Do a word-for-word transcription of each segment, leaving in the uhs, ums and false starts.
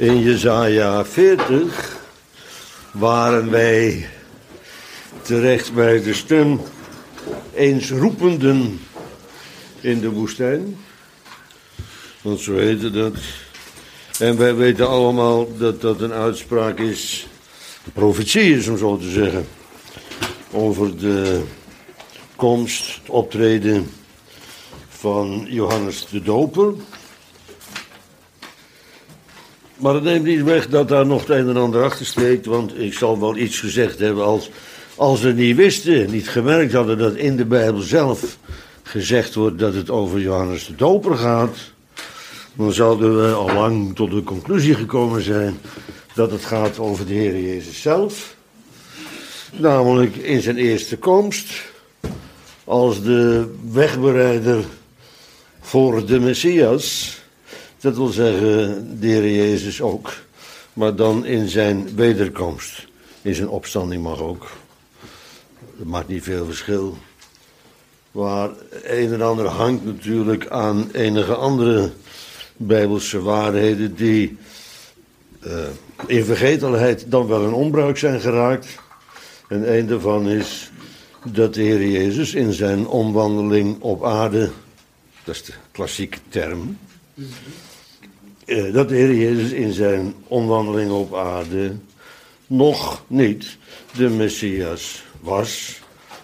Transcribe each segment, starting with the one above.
In Jesaja veertig waren wij terecht bij de stem eens roependen in de woestijn. Want zo heette dat. En wij weten allemaal dat dat een uitspraak is, een profetie is om zo te zeggen, over de komst, het optreden van Johannes de Doper. Maar het neemt niet weg dat daar nog het een en ander achter steekt, want ik zal wel iets gezegd hebben als, als we niet wisten, niet gemerkt hadden dat in de Bijbel zelf gezegd wordt dat het over Johannes de Doper gaat, dan zouden we al lang tot de conclusie gekomen zijn dat het gaat over de Heer Jezus zelf, namelijk in zijn eerste komst, als de wegbereider voor de Messias. Dat wil zeggen, de Heer Jezus ook. Maar dan in zijn wederkomst. In zijn opstanding mag ook. Dat maakt niet veel verschil. Maar een en ander hangt natuurlijk aan enige andere Bijbelse waarheden die uh, in vergetelheid dan wel in onbruik zijn geraakt. En een daarvan is dat de Heer Jezus in zijn omwandeling op aarde, dat is de klassieke term, dat de Heer Jezus in zijn omwandeling op aarde nog niet de Messias was.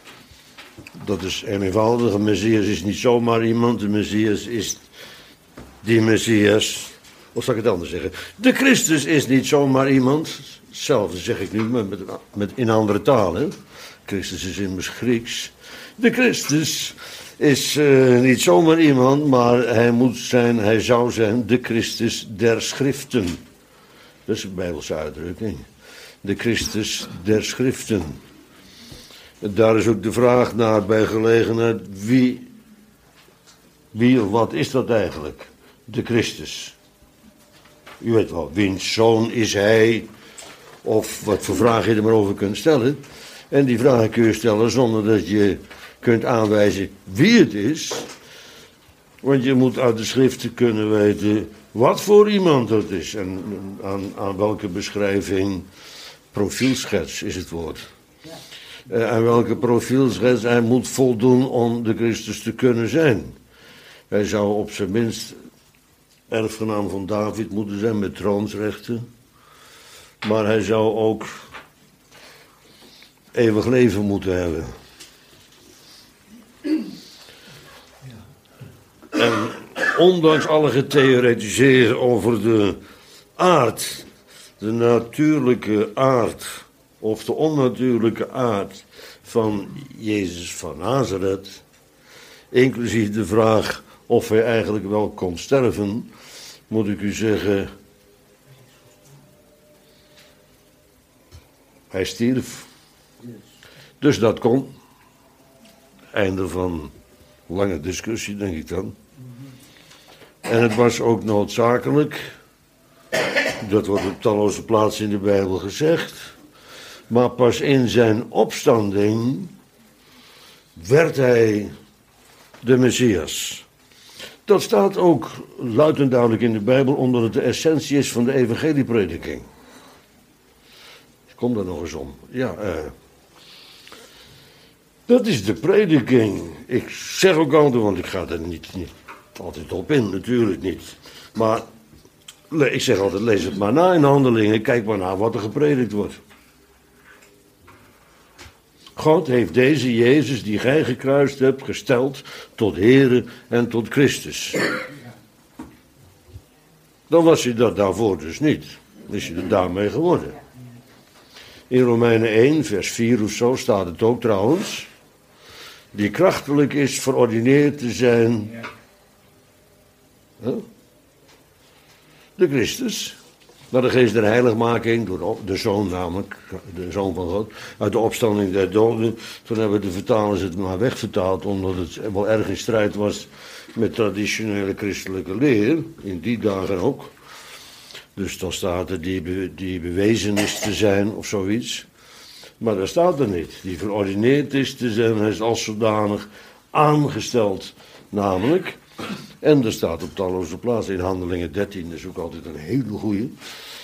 Dat is eenvoudig. Een Messias is niet zomaar iemand. De Messias is die Messias. Of zal ik het anders zeggen? De Christus is niet zomaar iemand. Hetzelfde zeg ik nu, maar met, met, in andere talen. Christus is immers Grieks. De Christus is uh, niet zomaar iemand, maar hij moet zijn, hij zou zijn de Christus der Schriften. Dat is een Bijbelse uitdrukking. De Christus der Schriften. Daar is ook de vraag naar bij gelegenheid, wie, wie of wat is dat eigenlijk? De Christus. U weet wel, wiens zoon is hij, of wat voor vraag je er maar over kunt stellen. En die vraag kun je stellen zonder dat je kunt aanwijzen wie het is. Want je moet uit de schriften kunnen weten wat voor iemand dat is. En aan, aan welke beschrijving, profielschets is het woord. Ja. Uh, aan welke profielschets hij moet voldoen om de Christus te kunnen zijn. Hij zou op zijn minst erfgenaam van David moeten zijn met troonsrechten. Maar hij zou ook eeuwig leven moeten hebben. En ondanks alle getheoretiseerd over de aard, de natuurlijke aard, of de onnatuurlijke aard van Jezus van Nazareth, inclusief de vraag of hij eigenlijk wel kon sterven, moet ik u zeggen, hij stierf. Dus dat kon. Einde van lange discussie, denk ik dan. En het was ook noodzakelijk, dat wordt op talloze plaatsen in de Bijbel gezegd, maar pas in zijn opstanding werd hij de Messias. Dat staat ook luid en duidelijk in de Bijbel, omdat het de essentie is van de evangelieprediking. Ik kom daar nog eens om. Ja, eh... dat is de prediking. Ik zeg ook altijd, want ik ga er niet, niet altijd op in, natuurlijk niet. Maar ik zeg altijd, lees het maar na in Handelingen, kijk maar naar wat er gepredikt wordt. God heeft deze Jezus, die gij gekruist hebt, gesteld tot Heere en tot Christus. Dan was hij dat daarvoor dus niet. Is hij er daarmee geworden. In Romeinen één, vers vier of zo, staat het ook trouwens, die krachtelijk is verordineerd te zijn, huh? de Christus, naar de geest der heiligmaking, door de, de Zoon namelijk, de Zoon van God, uit de opstanding der doden. Toen hebben de vertalers het maar wegvertaald, omdat het wel erg in strijd was met traditionele christelijke leer, in die dagen ook. Dus dan staat er die, be, die bewezen is te zijn of zoiets. Maar dat staat er niet. Die verordineerd is te zijn, hij is als zodanig aangesteld namelijk. En er staat op talloze plaatsen in Handelingen dertien, dat is ook altijd een hele goeie.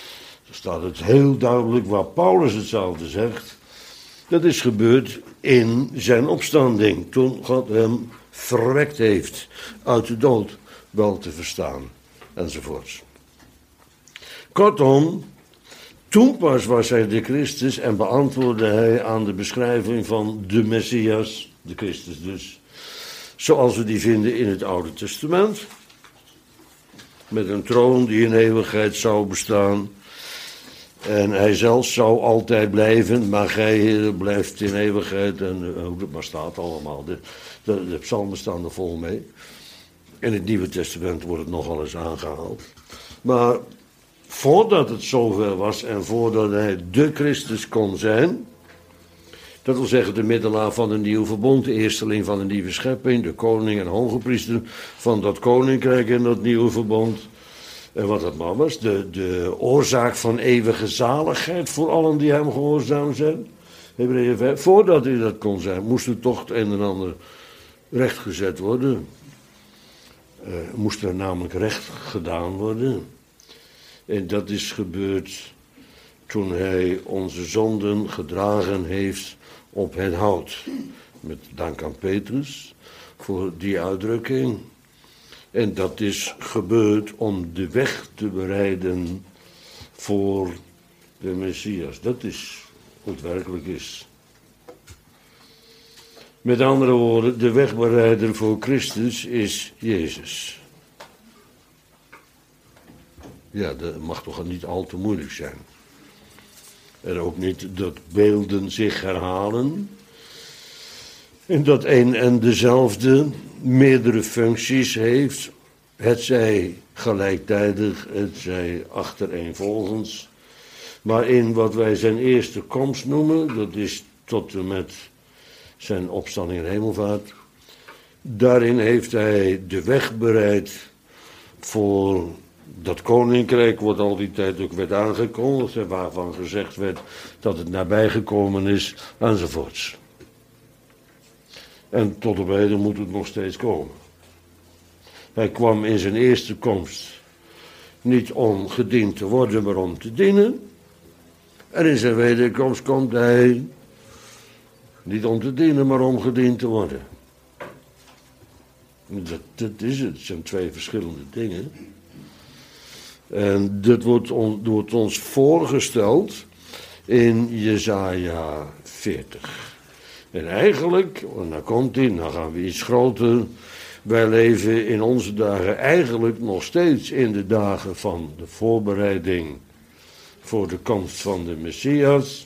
staat het heel duidelijk waar Paulus hetzelfde zegt. Dat is gebeurd in zijn opstanding, toen God hem verwekt heeft uit de dood, wel te verstaan, enzovoorts. Kortom, toen pas was hij de Christus en beantwoordde hij aan de beschrijving van de Messias, de Christus dus, zoals we die vinden in het Oude Testament, met een troon die in eeuwigheid zou bestaan. En hij zelf zou altijd blijven, maar gij, Heer, blijft in eeuwigheid. En hoe dat maar staat allemaal. De, de, de psalmen staan er vol mee. In het Nieuwe Testament wordt het nogal eens aangehaald. Maar voordat het zover was en voordat hij de Christus kon zijn, dat wil zeggen de middelaar van een nieuw verbond, de eersteling van een nieuwe schepping, de koning en hoge priester van dat koninkrijk en dat nieuwe verbond. En wat dat maar was, de, de oorzaak van eeuwige zaligheid voor allen die hem gehoorzaam zijn. Hebreeën vijf. Voordat hij dat kon zijn, moest er toch het een en ander rechtgezet worden. Uh, moest er namelijk recht gedaan worden. En dat is gebeurd toen hij onze zonden gedragen heeft op het hout. Met dank aan Petrus voor die uitdrukking. En dat is gebeurd om de weg te bereiden voor de Messias. Dat is hoe het werkelijk is. Met andere woorden, de wegbereider voor Christus is Jezus. Ja, dat mag toch niet al te moeilijk zijn. En ook niet dat beelden zich herhalen. En dat een en dezelfde meerdere functies heeft. Het zij gelijktijdig, het zij achtereenvolgens. Maar in wat wij zijn eerste komst noemen, dat is tot en met zijn opstanding en hemelvaart. Daarin heeft hij de weg bereid voor dat koninkrijk, wat al die tijd ook werd aangekondigd en waarvan gezegd werd dat het nabijgekomen is, enzovoorts. En tot op heden moet het nog steeds komen. Hij kwam in zijn eerste komst niet om gediend te worden, maar om te dienen. En in zijn wederkomst komt hij niet om te dienen, maar om gediend te worden. Dat, dat is het, het zijn twee verschillende dingen. En dit wordt, on, wordt ons voorgesteld in Jesaja veertig. En eigenlijk, en daar komt hij, dan gaan we iets groter. Wij leven in onze dagen eigenlijk nog steeds in de dagen van de voorbereiding voor de komst van de Messias.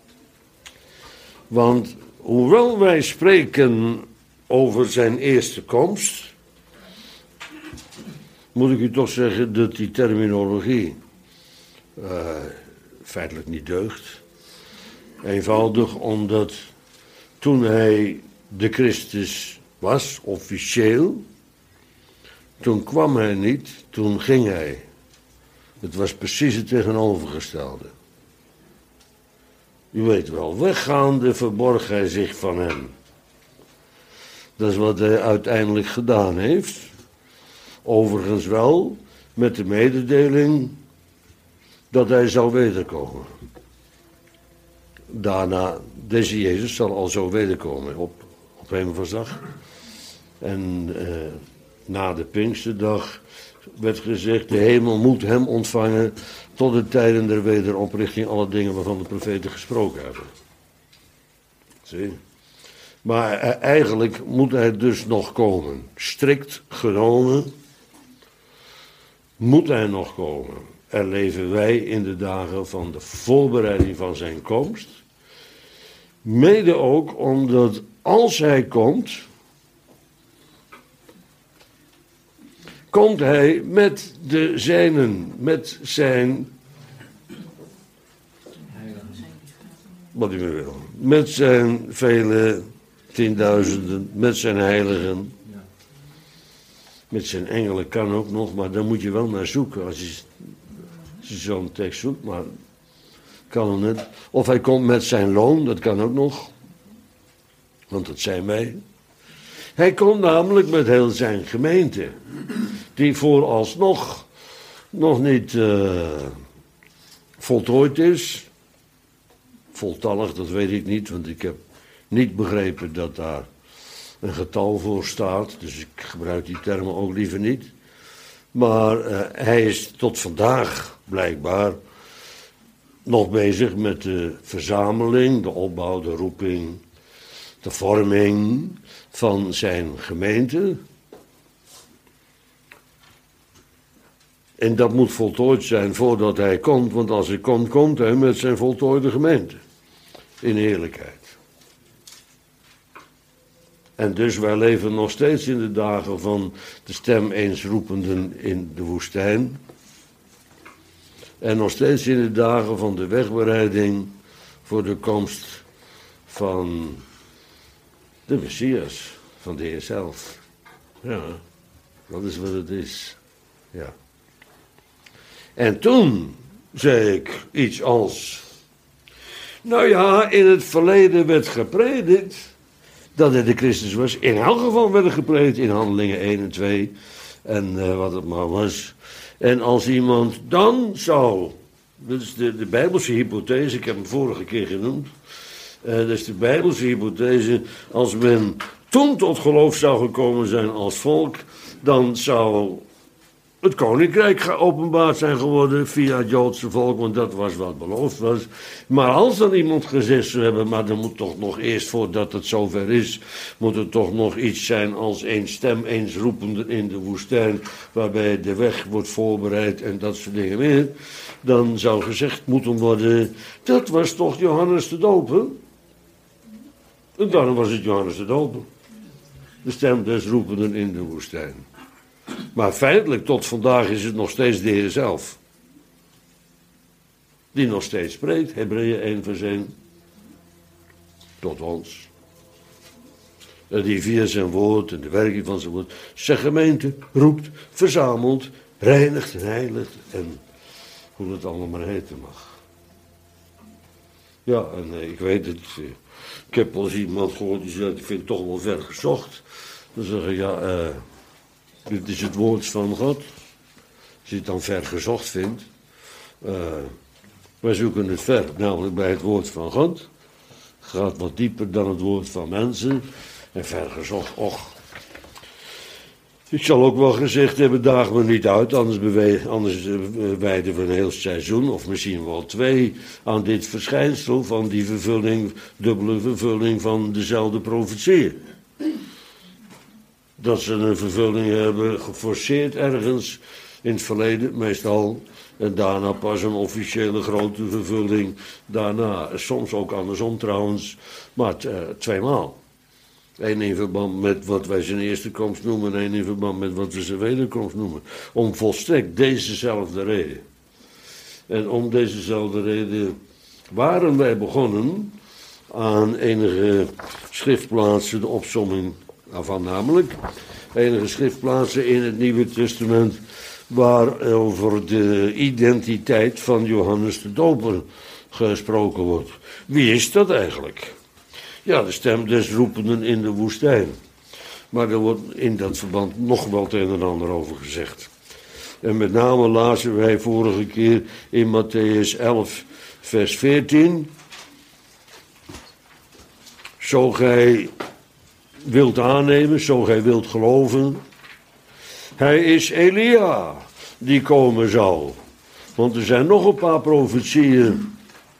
Want hoewel wij spreken over zijn eerste komst, moet ik u toch zeggen dat die terminologie uh, feitelijk niet deugt. Eenvoudig omdat toen hij de Christus was, officieel, toen kwam hij niet, toen ging hij. Het was precies het tegenovergestelde. U weet wel, weggaande verborg hij zich van hem. Dat is wat hij uiteindelijk gedaan heeft. Overigens wel met de mededeling dat hij zou wederkomen. Daarna, deze Jezus zal al zo wederkomen op, op Hemelvaartsdag. En eh, na de Pinksterdag werd gezegd, de hemel moet hem ontvangen tot de tijden der wederoprichting, alle dingen waarvan de profeten gesproken hebben. Zie? Maar eh, eigenlijk moet hij dus nog komen. Strikt genomen moet hij nog komen. En leven wij in de dagen van de voorbereiding van zijn komst. Mede ook omdat als hij komt, komt hij met de zijnen, met zijn, wat u maar wil, met zijn vele tienduizenden, met zijn heiligen, met zijn engelen kan ook nog, maar daar moet je wel naar zoeken als je, als je zo'n tekst zoekt, maar kan hem net. Of hij komt met zijn loon, dat kan ook nog, want dat zijn wij. Hij komt namelijk met heel zijn gemeente, die vooralsnog nog niet uh, voltooid is. Voltallig, dat weet ik niet, want ik heb niet begrepen dat daar een getal voor staat. Dus ik gebruik die termen ook liever niet. Maar uh, hij is tot vandaag blijkbaar nog bezig met de verzameling, de opbouw, de roeping, de vorming van zijn gemeente. En dat moet voltooid zijn voordat hij komt, want als hij komt, komt hij met zijn voltooide gemeente. In heerlijkheid. En dus wij leven nog steeds in de dagen van de stem eens roependen in de woestijn. En nog steeds in de dagen van de wegbereiding voor de komst van de Messias, van de Heer zelf. Ja, dat is wat het is. Ja. En toen zei ik iets als, nou ja, in het verleden werd gepredikt dat hij de Christus was. In elk geval werd er gepredikt in Handelingen één en twee en uh, wat het maar was. En als iemand dan zou, dat is de, de Bijbelse hypothese, ik heb hem vorige keer genoemd. Uh, dat is de Bijbelse hypothese, als men toen tot geloof zou gekomen zijn als volk, dan zou het koninkrijk geopenbaard zijn geworden via het Joodse volk, want dat was wat beloofd was. Maar als dan iemand gezegd zou hebben, maar dan moet toch nog eerst, voordat het zover is, moet er toch nog iets zijn als één stem, eens roepende in de woestijn, waarbij de weg wordt voorbereid en dat soort dingen meer. Dan zou gezegd moeten worden, dat was toch Johannes de Doper? En daarom was het Johannes de Doper. De stem des roependen in de woestijn. Maar feitelijk tot vandaag is het nog steeds de Heer zelf. Die nog steeds spreekt, Hebreeën één vers één. Tot ons. En die via zijn woord en de werking van zijn woord zijn gemeente roept, verzamelt, reinigt en heiligt. En hoe het allemaal maar heten mag. Ja, en uh, ik weet het. Uh, ik heb wel eens iemand gehoord die zegt, ik vind het toch wel ver gezocht. Dan zeggen ja, uh, dit is het woord van God. Als je het dan ver gezocht vindt. Uh, wij zoeken het ver, namelijk bij het woord van God. Het gaat wat dieper dan het woord van mensen. En ver gezocht, och. Ik zal ook wel gezegd hebben, dagen we niet uit, anders, bewe- anders uh, wijden we een heel seizoen, of misschien wel twee, aan dit verschijnsel van die vervulling, dubbele vervulling van dezelfde profetieën. Dat ze een vervulling hebben geforceerd ergens in het verleden, meestal, en daarna pas een officiële grote vervulling, daarna, soms ook andersom trouwens, maar t- uh, tweemaal. Eén in verband met wat wij zijn eerste komst noemen en één in verband met wat we zijn wederkomst noemen. Om volstrekt dezezelfde reden. En om dezezelfde reden waren wij begonnen aan enige schriftplaatsen, de opsomming daarvan namelijk. Enige schriftplaatsen in het Nieuwe Testament waar over de identiteit van Johannes de Doper gesproken wordt. Wie is dat eigenlijk? Ja, de stem des roependen in de woestijn. Maar er wordt in dat verband nog wel het een en ander over gezegd. En met name lazen wij vorige keer in Mattheüs elf, vers veertien. Zo gij wilt aannemen, zo gij wilt geloven. Hij is Elia, die komen zal. Want er zijn nog een paar profetieën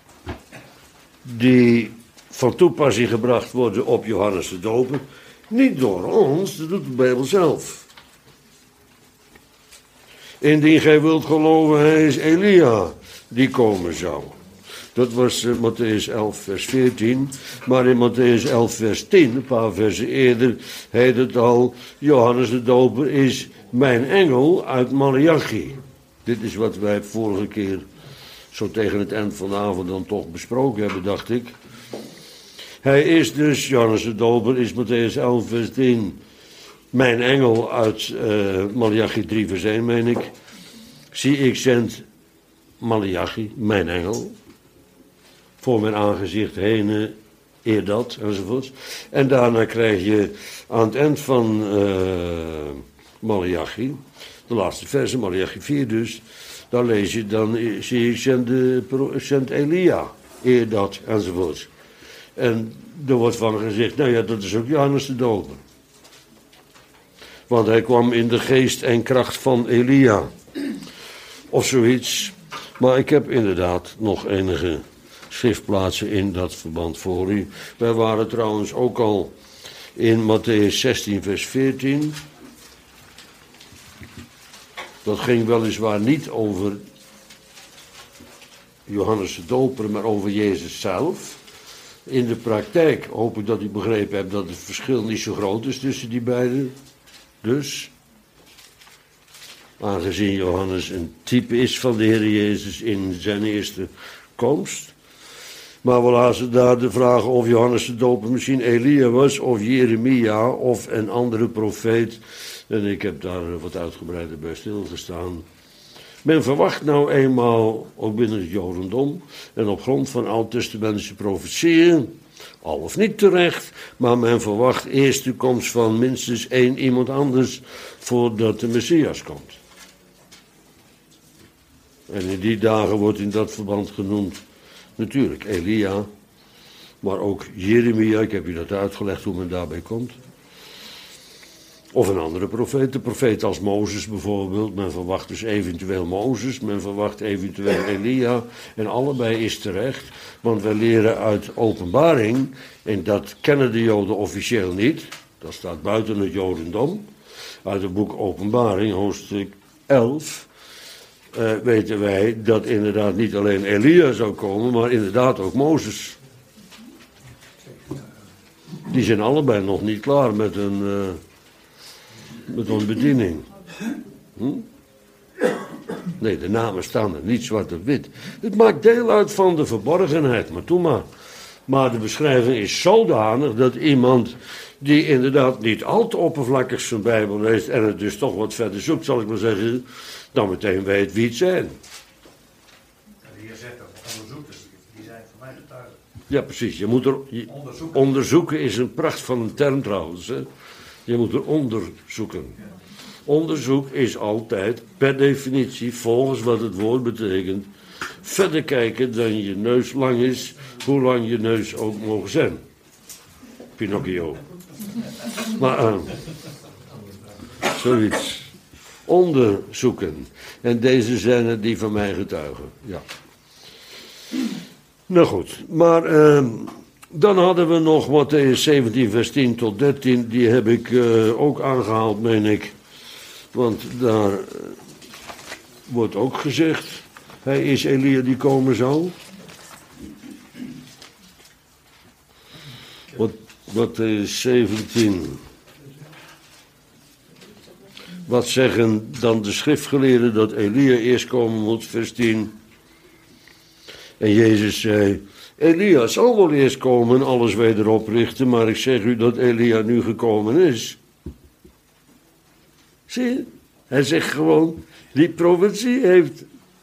die van toepassing gebracht worden op Johannes de Doper. Niet door ons, dat doet de Bijbel zelf. Indien gij wilt geloven, hij is Elia, die komen zou. Dat was uh, Mattheüs elf, vers veertien. Maar in Mattheüs elf, vers tien, een paar versen eerder, heet het al, Johannes de Doper is mijn engel uit Maleachi. Dit is wat wij vorige keer zo tegen het eind van de avond dan toch besproken hebben, dacht ik. Hij is dus, Johannes de Doper is Mattheüs elf, vers tien, mijn engel uit uh, Maleachi drie, vers één, meen ik. Zie, ik zend Maleachi, mijn engel, voor mijn aangezicht heen, eer dat, enzovoorts. En daarna krijg je aan het eind van uh, Maleachi, de laatste verse, Maleachi vier dus, dan lees je, dan zie ik Sint, Sint Elia, eer dat, enzovoort. En er wordt van gezegd, nou ja, dat is ook Johannes de Doper. Want hij kwam in de geest en kracht van Elia. Of zoiets. Maar ik heb inderdaad nog enige schriftplaatsen in dat verband voor u. Wij waren trouwens ook al in Mattheüs zestien vers veertien. Dat ging weliswaar niet over Johannes de Doper, maar over Jezus zelf. In de praktijk hoop ik dat u begrepen hebt dat het verschil niet zo groot is tussen die beiden. Dus, aangezien Johannes een type is van de Heer Jezus in zijn eerste komst. Maar we laten daar de vraag of Johannes de Doper misschien Elia was, of Jeremia, of een andere profeet. En ik heb daar wat uitgebreider bij stilgestaan. Men verwacht nou eenmaal, ook binnen het Jodendom, en op grond van oud-testamentische profetieën, al of niet terecht, maar men verwacht eerst de komst van minstens één iemand anders voordat de Messias komt. En in die dagen wordt in dat verband genoemd natuurlijk Elia, maar ook Jeremia, ik heb u dat uitgelegd hoe men daarbij komt. Of een andere profeet, de profeet als Mozes bijvoorbeeld. Men verwacht dus eventueel Mozes, men verwacht eventueel Elia. En allebei is terecht, want wij leren uit Openbaring, en dat kennen de Joden officieel niet, dat staat buiten het Jodendom. Uit het boek Openbaring, hoofdstuk elf, uh, weten wij dat inderdaad niet alleen Elia zou komen, maar inderdaad ook Mozes. Die zijn allebei nog niet klaar met hun... Uh, met een bediening. Hm? Nee, de namen staan er niet zwart op wit. Het maakt deel uit van de verborgenheid, maar toe maar. Maar de beschrijving is zodanig dat iemand die inderdaad niet al te oppervlakkig zijn Bijbel leest en het dus toch wat verder zoekt, zal ik maar zeggen, dan meteen weet wie het zijn. De Heer zegt dat onderzoekers, die zijn voor mij getuigen. Ja, precies. Je moet er, je, onderzoeken. onderzoeken is een pracht van een term trouwens, hè. Je moet er onderzoeken. Onderzoek is altijd, per definitie, volgens wat het woord betekent, verder kijken dan je neus lang is, hoe lang je neus ook mogen zijn. Pinocchio. Maar, uh, zoiets. Onderzoeken. En deze zijn het die van mij getuigen. Ja. Nou goed, maar... Uh, Dan hadden we nog Mattheüs zeventien vers tien tot dertien, die heb ik uh, ook aangehaald, meen ik. Want daar uh, wordt ook gezegd, hij is Elia die komen zou. Wat, Mattheüs zeventien. Wat zeggen dan de schriftgeleerden dat Elia eerst komen moet, vers tien. En Jezus zei... Elia zal wel eerst komen en alles weder oprichten, maar ik zeg u dat Elia nu gekomen is. Zie je? Hij zegt gewoon, die profetie heeft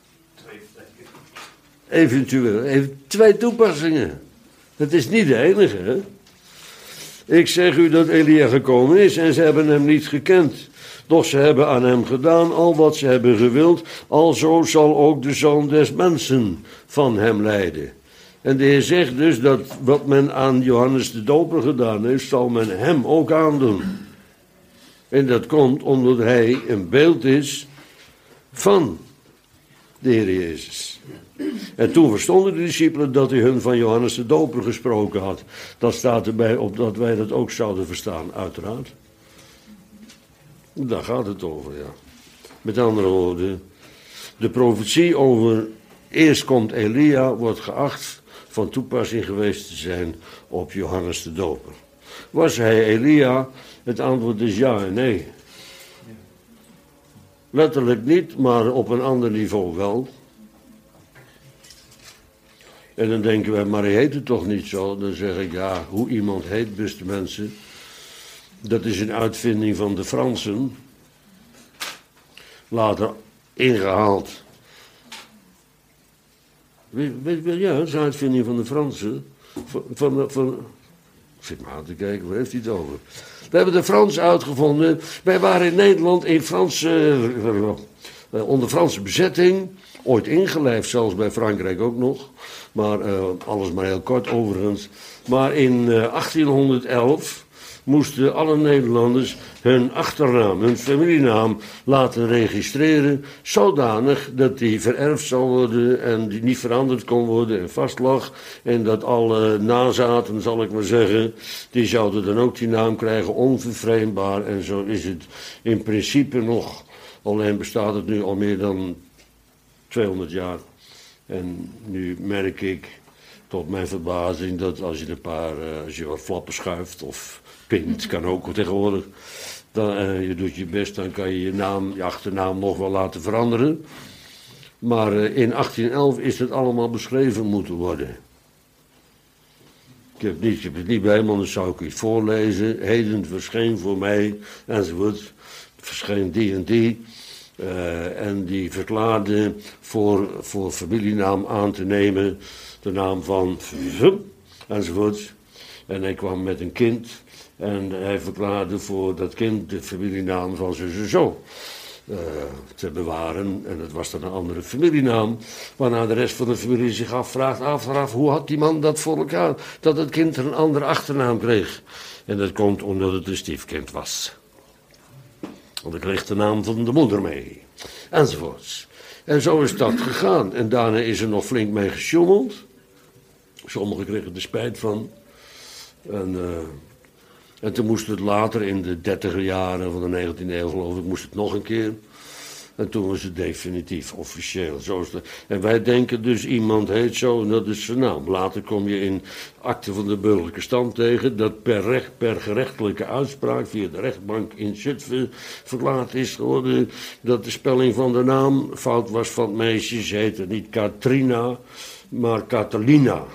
eventueel heeft twee toepassingen. Het is niet de enige, hè? Ik zeg u dat Elia gekomen is en ze hebben hem niet gekend. Doch ze hebben aan hem gedaan al wat ze hebben gewild, alzo zal ook de Zoon des Mensen van hem lijden. En de Heer zegt dus dat wat men aan Johannes de Doper gedaan heeft, zal men hem ook aandoen. En dat komt omdat hij een beeld is van de Heer Jezus. En toen verstonden de discipelen dat hij hun van Johannes de Doper gesproken had. Dat staat erbij opdat wij dat ook zouden verstaan, uiteraard. Daar gaat het over, ja. Met andere woorden, de profetie over eerst komt Elia wordt geacht van toepassing geweest te zijn op Johannes de Doper. Was hij Elia? Het antwoord is ja en nee. Letterlijk niet, maar op een ander niveau wel. En dan denken wij, maar hij heet het toch niet zo? Dan zeg ik, ja, hoe iemand heet, beste mensen, dat is een uitvinding van de Fransen. Later ingehaald. Ja, dat is een uitvinding van de Fransen. Van, van, van, ik zit maar aan te kijken, waar heeft hij het over? We hebben de Fransen uitgevonden. Wij waren in Nederland in Franse, Uh, onder Franse bezetting, ooit ingelijfd zelfs bij Frankrijk ook nog. Maar uh, alles maar heel kort overigens. Maar in uh, achttienhonderdelf moesten alle Nederlanders hun achternaam, hun familienaam laten registreren, zodanig dat die vererfd zou worden en die niet veranderd kon worden en vastlag. En dat alle nazaten, zal ik maar zeggen, die zouden dan ook die naam krijgen, onvervreemdbaar. En zo is het in principe nog, alleen bestaat het nu al meer dan tweehonderd jaar. En nu merk ik, tot mijn verbazing, dat als je een paar, uh, als je wat flappen schuift of pint, kan ook tegenwoordig, dan, uh, je doet je best, dan kan je je naam, je achternaam nog wel laten veranderen. Maar uh, in achttienelf is het allemaal beschreven moeten worden. Ik heb, niet, ik heb het niet bij me, dan zou ik iets voorlezen. Heden verscheen voor mij, enzovoort, verscheen die en die. Uh, en die verklaarde voor, voor familienaam aan te nemen de naam van enzovoort. En hij kwam met een kind en hij verklaarde voor dat kind de familienaam van zo en zo uh, te bewaren. En dat was dan een andere familienaam, waarna de rest van de familie zich afvraagt, afvraagt hoe had die man dat voor elkaar, dat het kind een andere achternaam kreeg. En dat komt omdat het een stiefkind was. Want ik kreeg de naam van de moeder mee. Enzovoorts. En zo is dat gegaan. En daarna is er nog flink mee gesjoemeld. Sommigen kregen er spijt van. En, uh, en toen moest het later, in de dertiger jaren van de negentiende eeuw geloof ik, moest het nog een keer. En toen was het definitief, officieel. Zo is het. En wij denken dus, iemand heet zo en dat is zijn naam. Later kom je in akte van de burgerlijke stand tegen dat per, recht, per gerechtelijke uitspraak via de rechtbank in Zutphen verklaard is geworden dat de spelling van de naam fout was van het meisje. Ze heette niet Katrina, maar Catalina.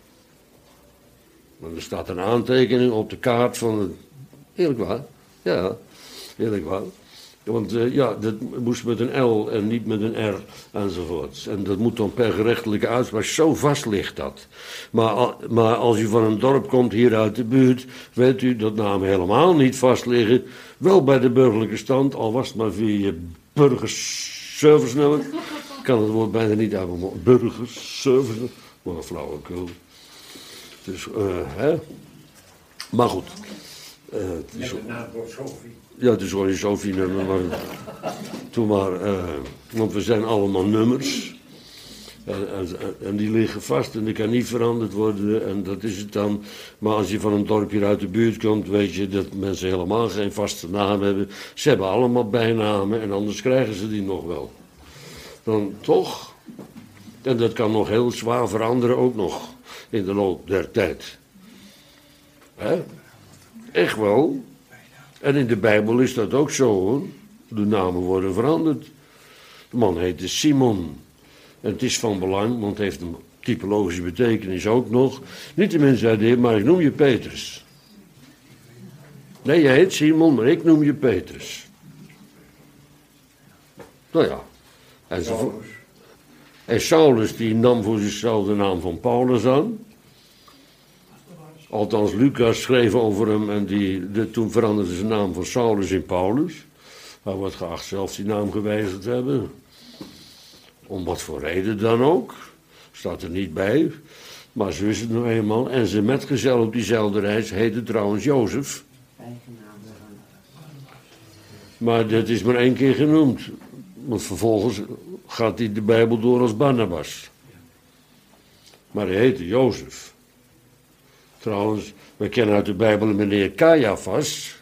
En er staat een aantekening op de kaart van het... Eerlijk waar, ja, eerlijk waar. Want uh, ja, dat moest met een L en niet met een R enzovoort. En dat moet dan per gerechtelijke uitspraak, zo vast ligt dat. Maar, maar als u van een dorp komt hier uit de buurt, weet u dat namen helemaal niet vast liggen. Wel bij de burgerlijke stand, al was het maar via je burgerservice nummer. Ik kan het woord bijna niet uit, maar burgerservice, maar een flauwekul. Dus, uh, hè. Maar goed. Uh, het is... Met het naamwoord Sophie. Ja, het is gewoon een Sophie-nummer, maar toen maar, uh, want we zijn allemaal nummers. En, en, en die liggen vast en die kan niet veranderd worden en dat is het dan. Maar als je van een dorpje uit de buurt komt, weet je dat mensen helemaal geen vaste naam hebben. Ze hebben allemaal bijnamen en anders krijgen ze die nog wel. Dan toch, en dat kan nog heel zwaar veranderen ook nog in de loop der tijd. Hè? Echt wel. En in de Bijbel is dat ook zo hoor. De namen worden veranderd. De man heette Simon. En het is van belang, want het heeft een typologische betekenis ook nog. Niettemin zei de Heer, maar ik noem je Petrus. Nee, jij heet Simon, maar ik noem je Petrus. Nou ja. En, zo, en Saulus die nam voor zichzelf de naam van Paulus aan. Althans, Lucas schreef over hem en die, de, toen veranderde zijn naam van Saulus in Paulus. Hij wordt geacht zelf die naam gewijzigd te hebben. Om wat voor reden dan ook. Staat er niet bij. Maar zo is het nou eenmaal. En zijn metgezel op diezelfde reis heette trouwens Jozef. Maar dat is maar één keer genoemd. Want vervolgens gaat hij de Bijbel door als Barnabas. Maar hij heette Jozef. Trouwens, we kennen uit de Bijbel meneer Caiaphas,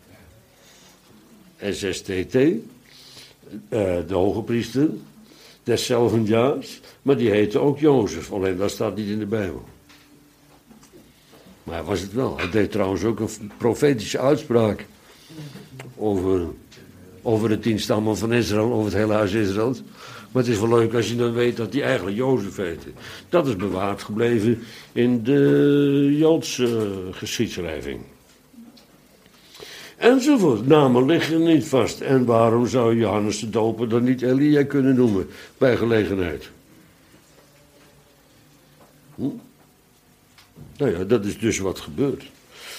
S S T T, uh, de hoge priester, deszelfden jaars, maar die heette ook Jozef, alleen dat staat niet in de Bijbel. Maar hij was het wel. Hij deed trouwens ook een profetische uitspraak over, over de tien stammen van Israël, over het hele huis Israël. Maar het is wel leuk als je dan weet dat hij eigenlijk Jozef heette. Dat is bewaard gebleven in de Joodse geschiedschrijving. Enzovoort. Namen liggen niet vast. En waarom zou Johannes de Doper dan niet Elia kunnen noemen bij gelegenheid? Hm? Nou ja, dat is dus wat gebeurt.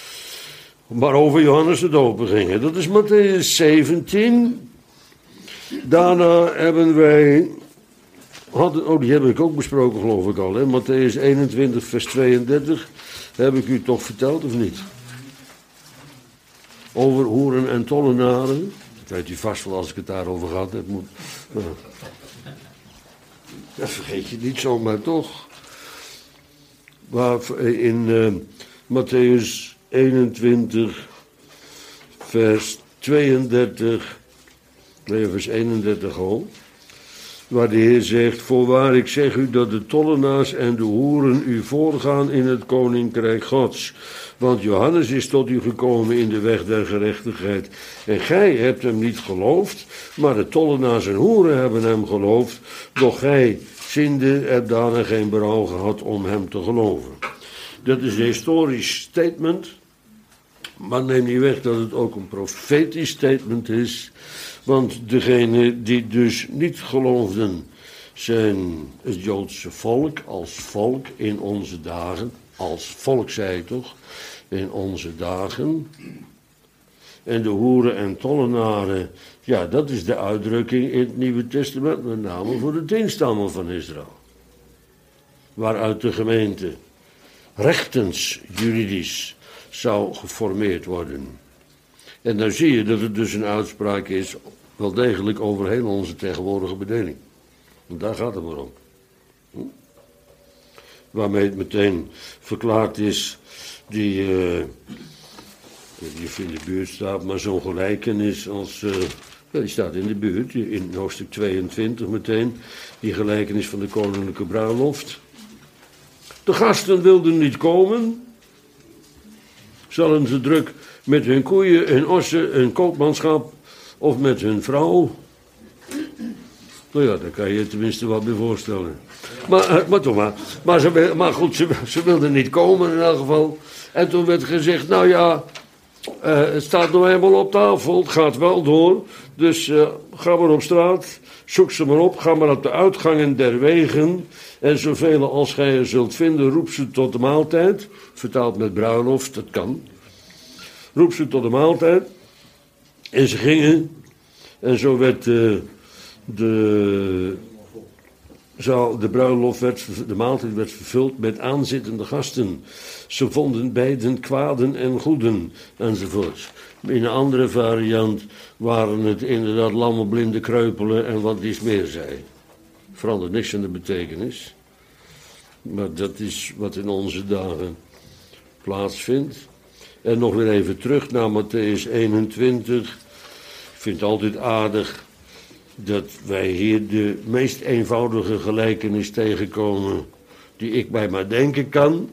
Maar over Johannes de Doper ging het. Dat is Mattheüs zeventien. Daarna hebben wij, hadden, oh die heb ik ook besproken geloof ik al, hè? Mattheüs eenentwintig vers tweeëndertig, heb ik u toch verteld of niet? Over hoeren en tollenaren. Dat weet u vast wel als ik het daarover gehad heb. Moet, nou. Dat vergeet je niet zomaar toch. Maar in uh, Mattheüs eenentwintig vers tweeëndertig, nee vers eenendertig al, waar de Heer zegt, voorwaar ik zeg u dat de tollenaars en de hoeren u voorgaan in het koninkrijk Gods. Want Johannes is tot u gekomen in de weg der gerechtigheid. En gij hebt hem niet geloofd, maar de tollenaars en hoeren hebben hem geloofd. Doch gij, zinde, hebt daarna geen berouw gehad om hem te geloven. Dat is een historisch statement. Maar neem niet weg dat het ook een profetisch statement is. Want degenen die dus niet geloofden zijn het Joodse volk als volk in onze dagen. Als volk zei je toch, in onze dagen. En de hoeren en tollenaren, ja dat is de uitdrukking in het Nieuwe Testament, met name voor de tien stammen van Israël. Waaruit de gemeente rechtens juridisch zou geformeerd worden. En dan zie je dat het dus een uitspraak is, wel degelijk over heel onze tegenwoordige bedeling. Want daar gaat het maar om. Hm? Waarmee het meteen verklaard is, die, uh, ik weet niet of in de buurt staat, maar zo'n gelijkenis als, uh, ja, die staat in de buurt, in hoofdstuk tweeëntwintig meteen, die gelijkenis van de koninklijke bruiloft. De gasten wilden niet komen, zullen ze druk met hun koeien, hun ossen, hun koopmanschap of met hun vrouw. Nou ja, daar kan je je tenminste wat bij voorstellen. Maar, maar toch maar. Maar, ze, maar goed, ze, ze wilden niet komen in elk geval. En toen werd gezegd, nou ja, uh, het staat nog eenmaal op tafel, het gaat wel door. Dus uh, ga maar op straat, zoek ze maar op, ga maar op de uitgangen der wegen. En zoveel als gij er zult vinden, roep ze tot de maaltijd. Vertaald met bruiloft, dat kan. Roep ze tot de maaltijd. En ze gingen. En zo werd uh, de, zaal, de bruiloft, werd, de maaltijd werd vervuld met aanzittende gasten. Ze vonden beiden kwaden en goeden, enzovoort. In een andere variant waren het inderdaad lammen, blinden, kreupelen en wat iets meer zei. Verandert niks aan de betekenis. Maar dat is wat in onze dagen plaatsvindt. En nog weer even terug naar Mattheüs eenentwintig. Ik vind het altijd aardig dat wij hier de meest eenvoudige gelijkenis tegenkomen die ik bij maar denken kan.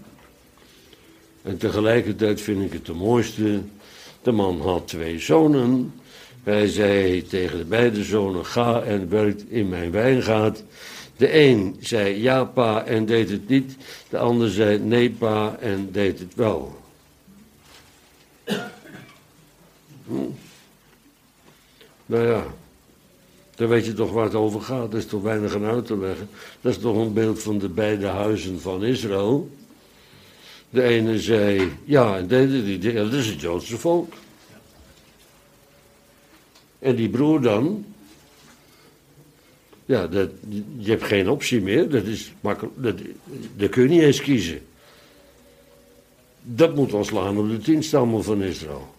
En tegelijkertijd vind ik het de mooiste. De man had twee zonen. Hij zei tegen de beide zonen, ga en werk in mijn wijngaard. De een zei ja pa en deed het niet. De ander zei nee pa en deed het wel. Hm. Nou ja, dan weet je toch waar het over gaat. Dat is toch weinig aan uit te leggen. Dat is toch een beeld van de beide huizen van Israël. De ene zei ja en deed het niet. Ja, dat is het Joodse volk. En die broer dan, ja, dat, je hebt geen optie meer. Dat is makkelijk, dat, dat kun je niet eens kiezen. Dat moet ons slaan op de tien stammen van Israël.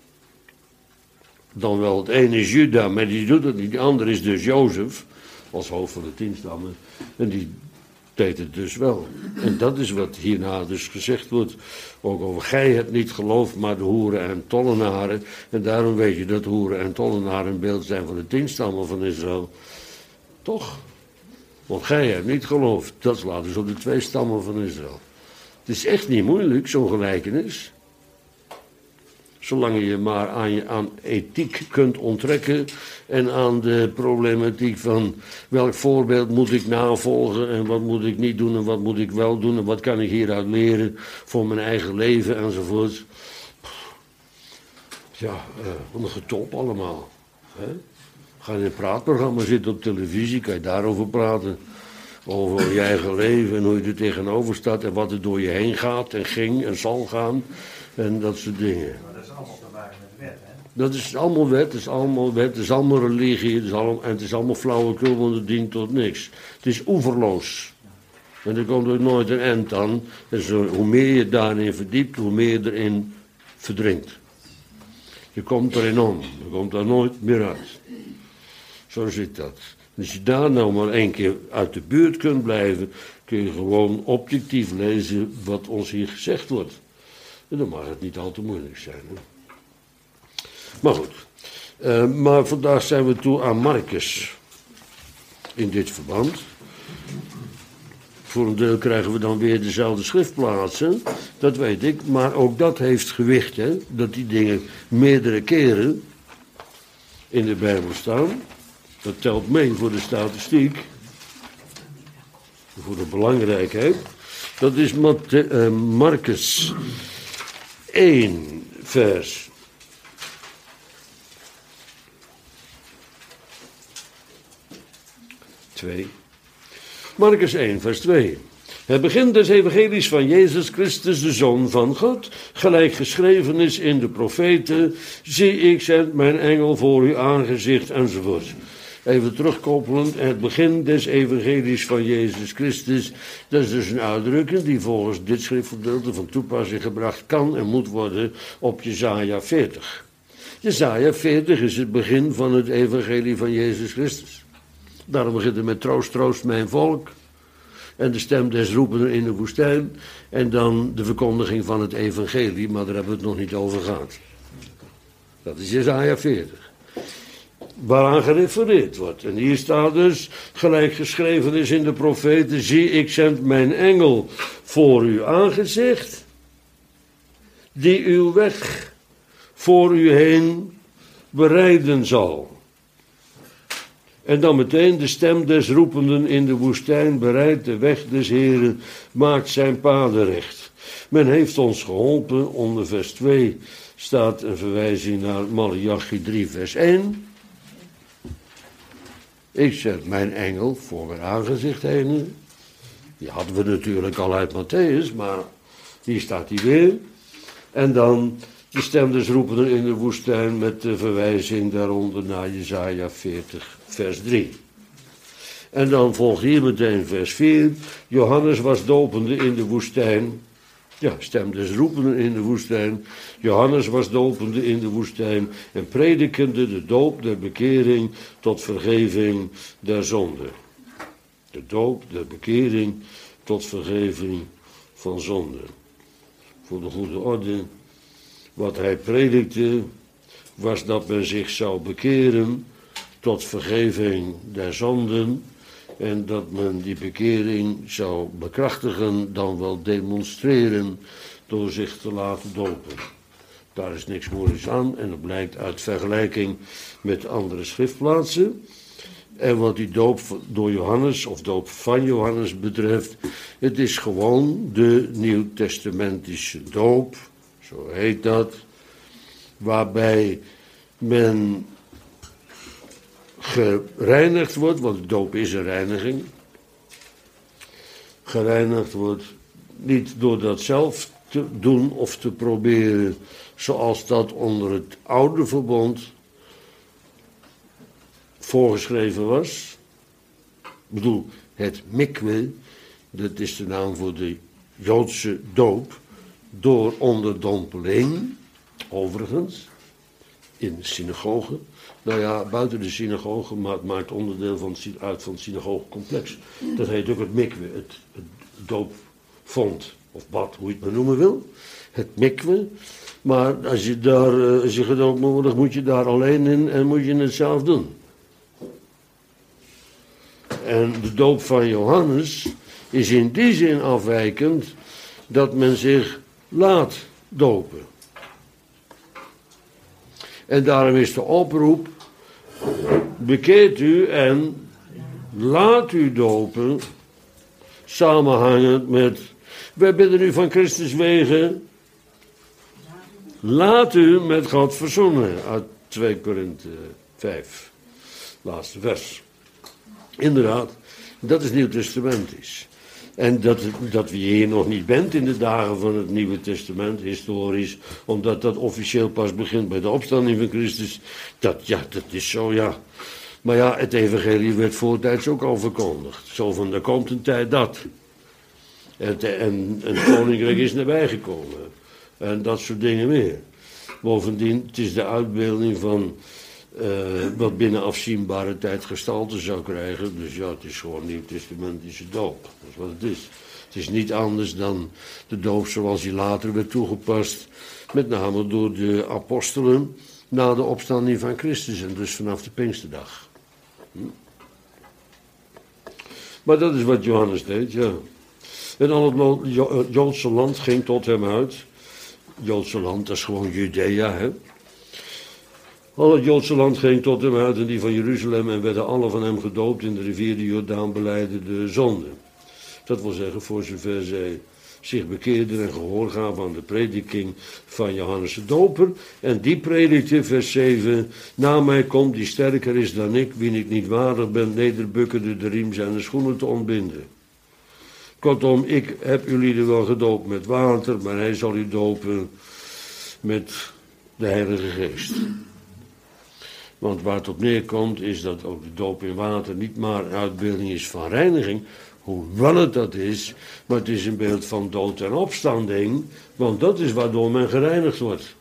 Dan wel, het ene is Juda, maar die doet het niet. De andere is dus Jozef, als hoofd van de tien stammen. En die deed het dus wel. En dat is wat hierna dus gezegd wordt. Ook over, gij hebt niet geloofd, maar de hoeren en tollenaren. En daarom weet je dat hoeren en tollenaren een beeld zijn van de tien stammen van Israël. Toch? Want gij hebt niet geloofd. Dat slaat dus op de twee stammen van Israël. Het is echt niet moeilijk, zo'n gelijkenis. Zolang je je maar aan, je, aan ethiek kunt onttrekken en aan de problematiek van welk voorbeeld moet ik navolgen en wat moet ik niet doen en wat moet ik wel doen en wat kan ik hieruit leren voor mijn eigen leven enzovoort. Ja, uh, wat een getop allemaal. Hè? Ga in een praatprogramma zitten op televisie, kan je daarover praten. Over je eigen leven en hoe je er tegenover staat en wat er door je heen gaat en ging en zal gaan en dat soort dingen. Maar dat is allemaal te maken met de wet, hè? Dat is allemaal wet, het is allemaal wet, het is allemaal religie, het is allemaal, en het is allemaal flauwekul, want het dient tot niks. Het is oeverloos. En er komt ook nooit een eind aan. En zo, hoe meer je daarin verdiept, hoe meer je erin verdrinkt. Je komt erin om, je komt daar nooit meer uit. Zo zit dat. Als je daar nou maar één keer uit de buurt kunt blijven, kun je gewoon objectief lezen wat ons hier gezegd wordt. En dan mag het niet al te moeilijk zijn. Hè? Maar goed. Uh, maar vandaag zijn we toe aan Marcus. In dit verband. Voor een deel krijgen we dan weer dezelfde schriftplaatsen. Dat weet ik. Maar ook dat heeft gewicht. Hè? Dat die dingen meerdere keren in de Bijbel staan. Dat telt mee voor de statistiek. Voor de belangrijkheid. Dat is Mathe- uh, Marcus één vers twee. Marcus één vers twee. Het begin des evangelies van Jezus Christus, de Zoon van God, gelijk geschreven is in de profeten, zie ik zend mijn engel voor uw aangezicht, enzovoort. Even terugkoppelend, het begin des evangelies van Jezus Christus, dat is dus een uitdrukking die volgens dit schriftgedeelte van toepassing gebracht kan en moet worden op Jesaja veertig. Jesaja veertig is het begin van het evangelie van Jezus Christus. Daarom begint het met troost, troost mijn volk. En de stem des roependen in de woestijn. En dan de verkondiging van het evangelie, maar daar hebben we het nog niet over gehad. Dat is Jesaja veertig. Waaraan gerefereerd wordt. En hier staat dus, gelijk geschreven is in de profeten, zie ik zend mijn engel voor uw aangezicht, die uw weg voor u heen bereiden zal. En dan meteen de stem des roependen in de woestijn, bereidt de weg des Heren, maakt zijn paden recht. Men heeft ons geholpen, onder vers twee staat een verwijzing naar Maleachi drie vers één. Ik zet mijn engel voor mijn aangezicht heen. Die hadden we natuurlijk al uit Matthäus, maar hier staat hij weer. En dan de stem des roependen in de woestijn met de verwijzing daaronder naar Jesaja veertig vers drie. En dan volgt hier meteen vers vier. Johannes was dopende in de woestijn. Ja, stem des roependen in de woestijn. Johannes was dopende in de woestijn en predikende de doop der bekering tot vergeving der zonde. De doop der bekering tot vergeving van zonde. Voor de goede orde, wat hij predikte was dat men zich zou bekeren tot vergeving der zonden en dat men die bekering zou bekrachtigen, dan wel demonstreren door zich te laten dopen. Daar is niks moeilijks aan en dat blijkt uit vergelijking met andere schriftplaatsen. En wat die doop door Johannes of doop van Johannes betreft, het is gewoon de nieuwtestamentische doop, zo heet dat, waarbij men gereinigd wordt, want de doop is een reiniging, gereinigd wordt niet door dat zelf te doen of te proberen, zoals dat onder het oude verbond voorgeschreven was. Ik bedoel, het mikwe, dat is de naam voor de Joodse doop, door onderdompeling, overigens, in de synagoge. Nou ja, buiten de synagoge, maar het maakt onderdeel van, uit van het synagogecomplex. Dat heet ook het mikwe, het, het doopvond, of bad, hoe je het maar noemen wil. Het mikwe. Maar als je daar, als je gedoopt moet worden, moet je daar alleen in en moet je het zelf doen. En de doop van Johannes is in die zin afwijkend dat men zich laat dopen. En daarom is de oproep, bekeert u en laat u dopen, samenhangend met, wij bidden u van Christus wegen, laat u met God verzoenen, uit twee Korinthe vijf, laatste vers. Inderdaad, dat is nieuwtestamentisch. En dat, dat we hier nog niet bent in de dagen van het Nieuwe Testament, historisch, omdat dat officieel pas begint bij de opstanding van Christus. Dat, ja, dat is zo, ja. Maar ja, het evangelie werd voortijds ook al verkondigd. Zo van, er komt een tijd dat. En, en een koninkrijk is nabijgekomen. En dat soort dingen meer. Bovendien, het is de uitbeelding van uh, wat binnen afzienbare tijd gestalte zou krijgen. Dus ja, het is gewoon nieuwtestamentische doop. Dat is wat het is. Het is niet anders dan de doop zoals die later werd toegepast. Met name door de apostelen na de opstanding van Christus. En dus vanaf de Pinksterdag. Hm? Maar dat is wat Johannes deed, ja. En al het Joodse land ging tot hem uit. Joodse land, dat is gewoon Judea, hè. Al het Joodse land ging tot hem uit en die van Jeruzalem en werden alle van hem gedoopt in de rivier de Jordaan belijden de zonde. Dat wil zeggen, voor zover zij zich bekeerden en gehoor gaven aan de prediking van Johannes de Doper. En die predikte, vers zeven, na mij komt die sterker is dan ik, wie ik niet waardig ben, nederbukkende de riem zijn de schoenen te ontbinden. Kortom, ik heb jullie wel gedoopt met water, maar hij zal u dopen met de Heilige Geest. Want waar het op neerkomt is dat ook de doop in water niet maar een uitbeelding is van reiniging, hoewel het dat is, maar het is een beeld van dood en opstanding, want dat is waardoor men gereinigd wordt.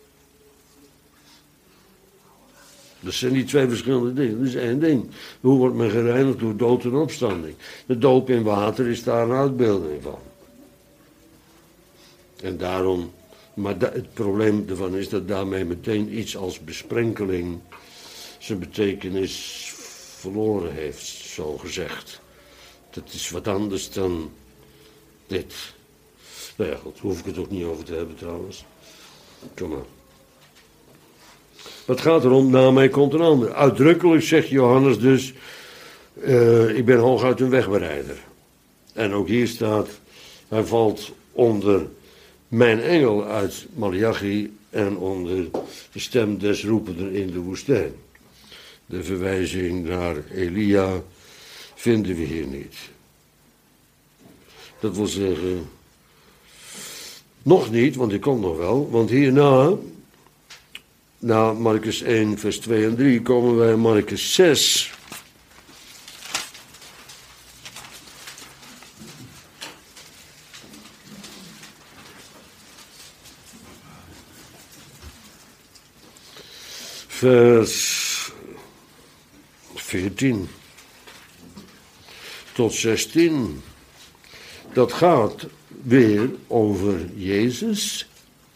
Dat zijn die twee verschillende dingen. Dat is één ding. Hoe wordt men gereinigd? Door dood en opstanding. De doop in water is daar een uitbeelding van. En daarom, maar da, het probleem ervan is dat daarmee meteen iets als besprenkeling zijn betekenis verloren heeft, zo gezegd. Dat is wat anders dan dit. Nou ja, goed, daar hoef ik het ook niet over te hebben trouwens. Kom maar. Wat gaat erom? Na mij komt een ander. Uitdrukkelijk zegt Johannes dus, uh, ik ben hooguit een wegbereider. En ook hier staat, hij valt onder mijn engel uit Malachi en onder de stem des roependen in de woestijn. De verwijzing naar Elia vinden we hier niet. Dat wil zeggen, nog niet, want die komt nog wel, want hierna, na Marcus één, vers twee en drie, komen wij in Marcus zes. Vers veertien tot zestien. Dat gaat weer over Jezus.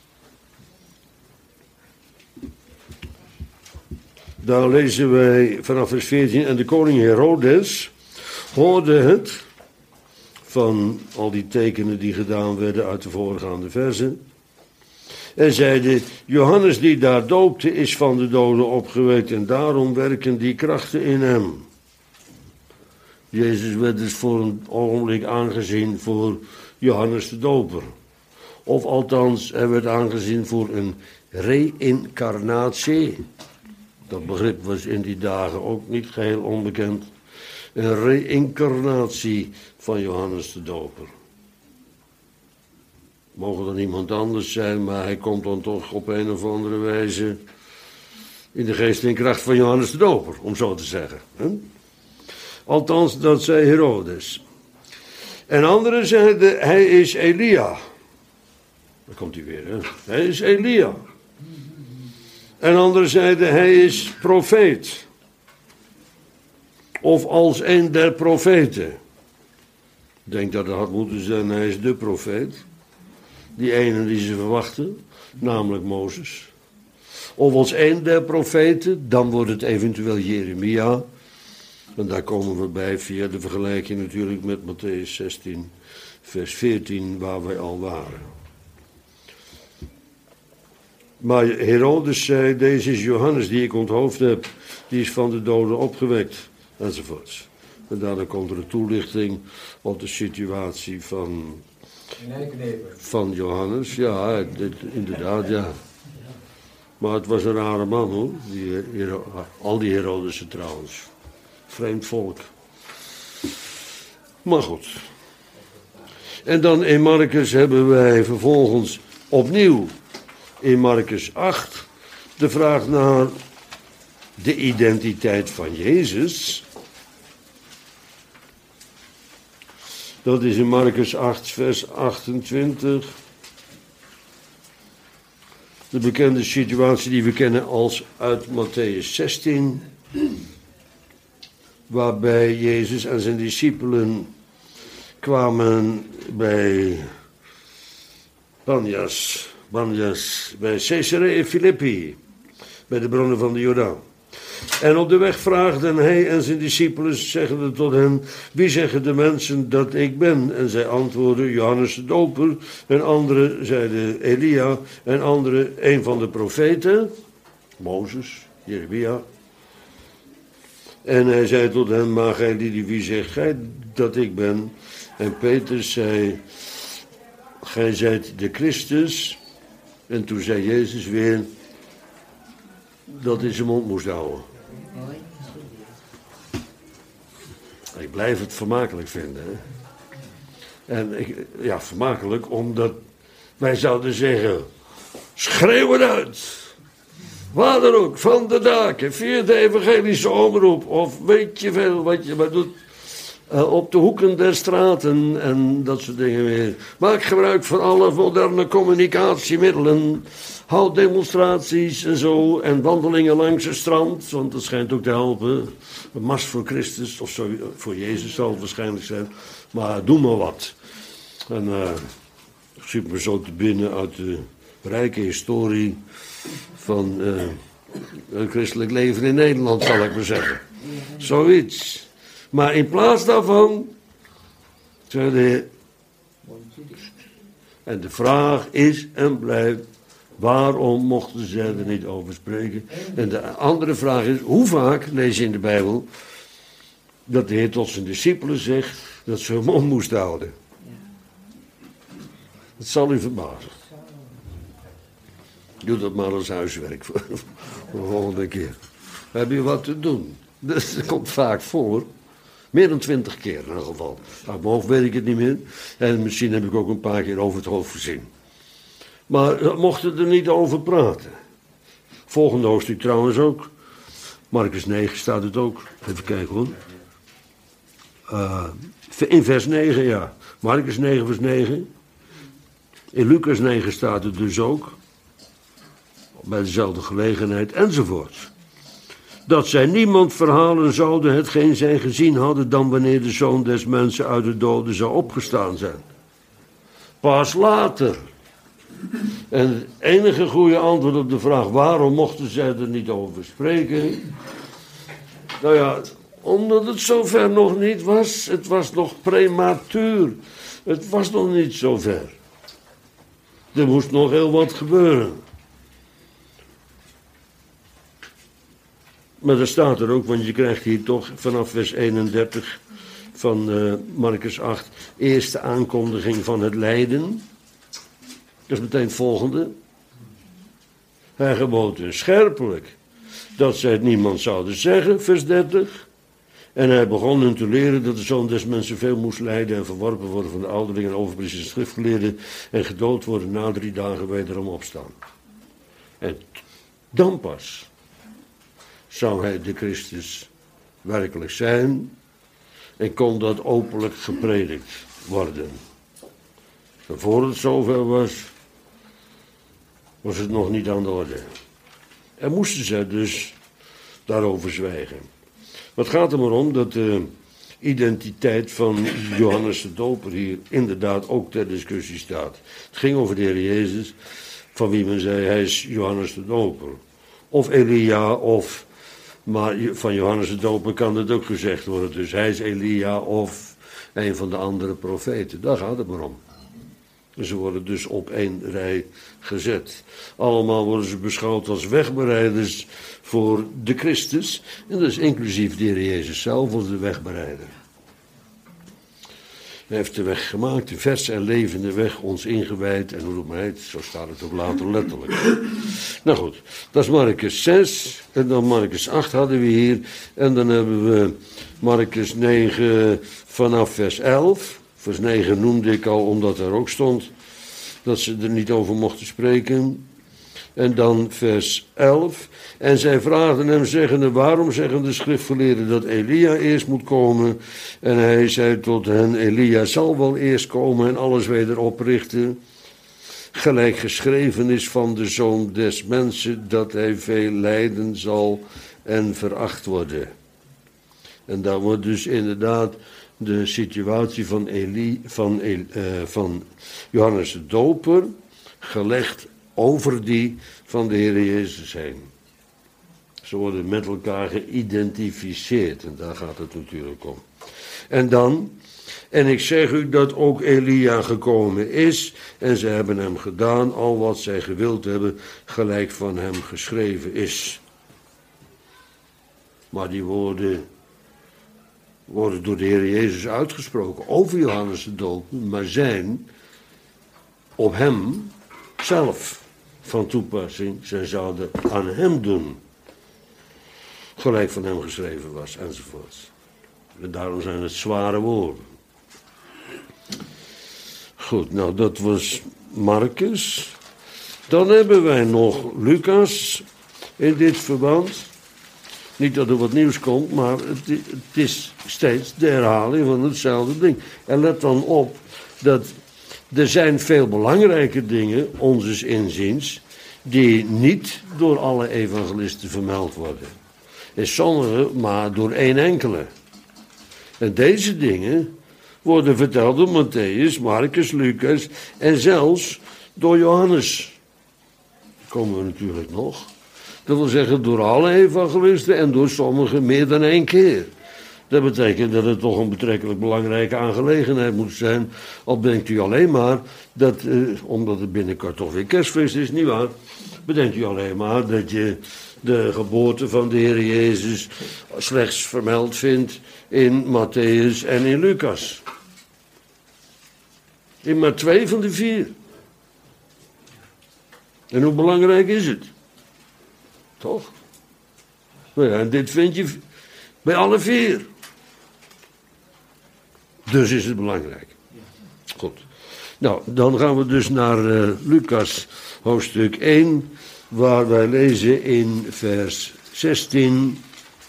Daar lezen wij vanaf vers veertien. En de koning Herodes hoorde het van al die tekenen die gedaan werden uit de voorgaande verzen. En zeide, Johannes die daar doopte is van de doden opgewekt en daarom werken die krachten in hem. Jezus werd dus voor een ogenblik aangezien voor Johannes de Doper. Of althans, hij werd aangezien voor een reïncarnatie. Dat begrip was in die dagen ook niet geheel onbekend. Een reïncarnatie van Johannes de Doper. Mogen dan iemand anders zijn, maar hij komt dan toch op een of andere wijze in de geest en kracht van Johannes de Doper, om zo te zeggen. Althans, dat zei Herodes. En anderen zeiden, hij is Elia. Daar komt hij weer, hè. Hij is Elia. En anderen zeiden, hij is profeet. Of als een der profeten. Ik denk dat het had moeten zijn, hij is de profeet. Die ene die ze verwachten, namelijk Mozes. Of als een der profeten, dan wordt het eventueel Jeremia. En daar komen we bij via de vergelijking natuurlijk met Mattheüs zestien, vers veertien, waar wij al waren. Maar Herodes zei, deze is Johannes die ik onthoofd heb, die is van de doden opgewekt, enzovoorts. En daarna komt er een toelichting op de situatie van, van Johannes. Ja, inderdaad, ja. Maar het was een rare man, hoor. Die, al die Herodesen trouwens. Vreemd volk. Maar goed. En dan in Marcus hebben wij vervolgens opnieuw in Marcus acht de vraag naar de identiteit van Jezus. Dat is in Marcus acht, vers achtentwintig. De bekende situatie die we kennen als uit Mattheüs zestien. Waarbij Jezus en zijn discipelen kwamen bij Banias, Banias bij Caesarea Philippi, bij de bronnen van de Jordaan. En op de weg vraagden hij en zijn discipelen, zeggende tot hen, wie zeggen de mensen dat ik ben? En zij antwoordden, Johannes de Doper, en anderen zeiden Elia, en anderen een van de profeten, Mozes, Jeremia. En hij zei tot hen, maar gij lieden, wie zegt gij dat ik ben? En Petrus zei, gij zijt de Christus. En toen zei Jezus weer, dat hij zijn mond moest houden. Ik blijf het vermakelijk vinden. Hè? En ik, ja, vermakelijk omdat wij zouden zeggen, schreeuw het uit. Waar dan ook, van de daken, via de evangelische omroep, of weet je veel wat je maar doet. Uh, op de hoeken der straten en dat soort dingen meer. Maak gebruik van alle moderne communicatiemiddelen. Houd demonstraties en zo. En wandelingen langs het strand. Want dat schijnt ook te helpen. Een mars voor Christus. Of zo, voor Jezus zal het waarschijnlijk zijn. Maar doe maar wat. En uh, ik schiet me zo te binnen uit de rijke historie van uh, het christelijk leven in Nederland, zal ik maar zeggen. Zoiets. Maar in plaats daarvan, zei de Heer, en de vraag is en blijft, waarom mochten ze er niet over spreken? En de andere vraag is, hoe vaak lees je in de Bijbel dat de Heer tot zijn discipelen zegt dat ze hun mond moesten houden? Dat zal u verbazen. Doe dat maar als huiswerk voor de volgende keer. Heb je wat te doen? Dus dat komt vaak voor. Meer dan twintig keer in ieder geval. Uit mijn hoofd weet ik het niet meer. En misschien heb ik ook een paar keer over het hoofd gezien. Maar we mochten er niet over praten. Volgende hoofdstuk trouwens ook. Marcus negen staat het ook. Even kijken hoor. Uh, in vers negen, ja. Marcus negen, vers negen. In Lucas negen staat het dus ook. Bij dezelfde gelegenheid enzovoort. Dat zij niemand verhalen zouden hetgeen zij gezien hadden dan wanneer de Zoon des Mensen uit de doden zou opgestaan zijn. Pas later. En het enige goede antwoord op de vraag waarom mochten zij er niet over spreken. Nou ja, omdat het zover nog niet was. Het was nog prematuur. Het was nog niet zover. Er moest nog heel wat gebeuren. Maar dat staat er ook, want je krijgt hier toch vanaf vers eenendertig van uh, Marcus acht, eerste aankondiging van het lijden. Dat is meteen het volgende. Hij gebood hun scherpelijk dat zij het niemand zouden zeggen, vers dertig. En hij begon hun te leren dat de Zoon des Mensen veel moest lijden en verworpen worden van de ouderlingen en overpriesters en schriftgeleerden en gedood worden na drie dagen wederom opstaan. En dan pas zou hij de Christus werkelijk zijn en kon dat openlijk gepredikt worden. En voor het zover was, was het nog niet aan de orde. En moesten ze dus daarover zwijgen. Het gaat er maar om dat de identiteit van Johannes de Doper hier inderdaad ook ter discussie staat. Het ging over de Heer Jezus, van wie men zei hij is Johannes de Doper. Of Elia of... Maar van Johannes de Doper kan het ook gezegd worden. Dus hij is Elia of een van de andere profeten. Daar gaat het maar om. Ze worden dus op één rij gezet. Allemaal worden ze beschouwd als wegbereiders voor de Christus. En dat is inclusief de Heer Jezus zelf als de wegbereider. Hij heeft de weg gemaakt, de verse en levende weg ons ingewijd. En hoe noemt hij het? Zo staat het ook later letterlijk. Nou goed, dat is Marcus zes. En dan Marcus acht hadden we hier. En dan hebben we Marcus negen vanaf vers elf. Vers negen noemde ik al, omdat er ook stond dat ze er niet over mochten spreken. En dan vers elf. En zij vraagden hem, zeggende, waarom zeggen de schriftgeleerden dat Elia eerst moet komen? En hij zei tot hen, Elia zal wel eerst komen en alles weder oprichten. Gelijk geschreven is van de Zoon des Mensen, dat hij veel lijden zal en veracht worden. En daar wordt dus inderdaad de situatie van, Eli, van, uh, van Johannes de Doper gelegd over die van de Heer Jezus heen. Ze worden met elkaar geïdentificeerd en daar gaat het natuurlijk om. En dan, en ik zeg u dat ook Elia gekomen is en ze hebben hem gedaan al wat zij gewild hebben, gelijk van hem geschreven is. Maar die woorden worden door de Heer Jezus uitgesproken over Johannes de Doper, maar zijn op hem zelf van toepassing. Zij zouden aan hem doen, gelijk van hem geschreven was, enzovoort. En daarom zijn het zware woorden. Goed, nou dat was Marcus. Dan hebben wij nog Lucas in dit verband. Niet dat er wat nieuws komt, maar het, het is steeds de herhaling van hetzelfde ding. En let dan op dat er zijn veel belangrijke dingen, onzes inziens, die niet door alle evangelisten vermeld worden. En sommige maar door één enkele. En deze dingen worden verteld door Matthäus, Marcus, Lucas en zelfs door Johannes. Daar komen we natuurlijk nog. Dat wil zeggen door alle evangelisten en door sommigen meer dan één keer. Dat betekent dat het toch een betrekkelijk belangrijke aangelegenheid moet zijn. Al denkt u alleen maar dat, eh, omdat het binnenkort toch weer kerstfeest is, nietwaar? Bedenkt u alleen maar dat je de geboorte van de Heer Jezus slechts vermeld vindt in Matthäus en in Lucas. In maar twee van de vier. En hoe belangrijk is het? Toch? Nou ja, en dit vind je bij alle vier. Dus is het belangrijk. Goed. Nou, dan gaan we dus naar uh, Lucas hoofdstuk één, waar wij lezen in vers zestien.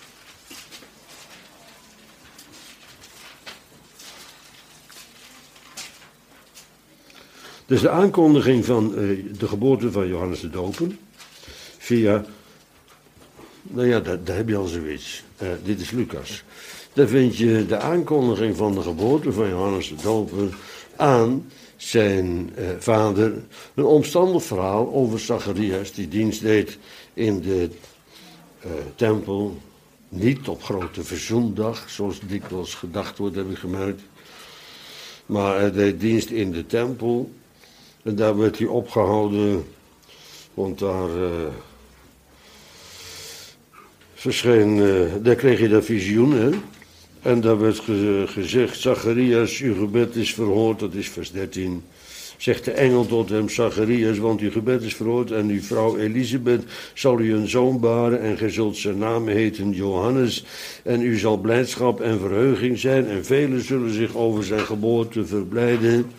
Dus de aankondiging van uh, de geboorte van Johannes de Doper via, nou ja, daar, daar heb je al zoiets. Uh, dit is Lucas. Daar vind je de aankondiging van de geboorte van Johannes de Doper aan zijn uh, vader. Een omstandig verhaal over Zacharias, die dienst deed in de uh, tempel. Niet op grote verzoendag, zoals dikwijls gedacht wordt, heb ik gemerkt. Maar hij deed dienst in de tempel. En daar werd hij opgehouden, want daar uh, verscheen, uh, daar kreeg je dat visioen, hè. En daar werd ge- gezegd, Zacharias, uw gebed is verhoord, dat is vers dertien. Zegt de engel tot hem, Zacharias, want uw gebed is verhoord en uw vrouw Elisabeth zal u een zoon baren en gij zult zijn naam heten Johannes. En u zal blijdschap en verheuging zijn en velen zullen zich over zijn geboorte verblijden.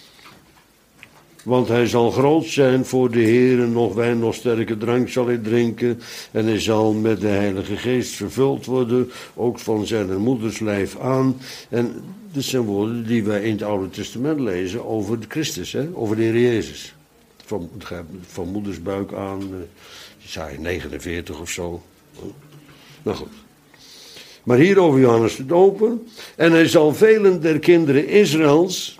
Want hij zal groot zijn voor de Heer, nog wijn, nog sterke drank zal hij drinken. En hij zal met de Heilige Geest vervuld worden, ook van zijn moeders lijf aan. En dit zijn woorden die wij in het Oude Testament lezen over de Christus, hè? Over de Heer Jezus. Van, van moedersbuik aan, uh, Jesaja negenenveertig of zo. Nou goed. Maar hier over Johannes de Doper. En hij zal velen der kinderen Israëls.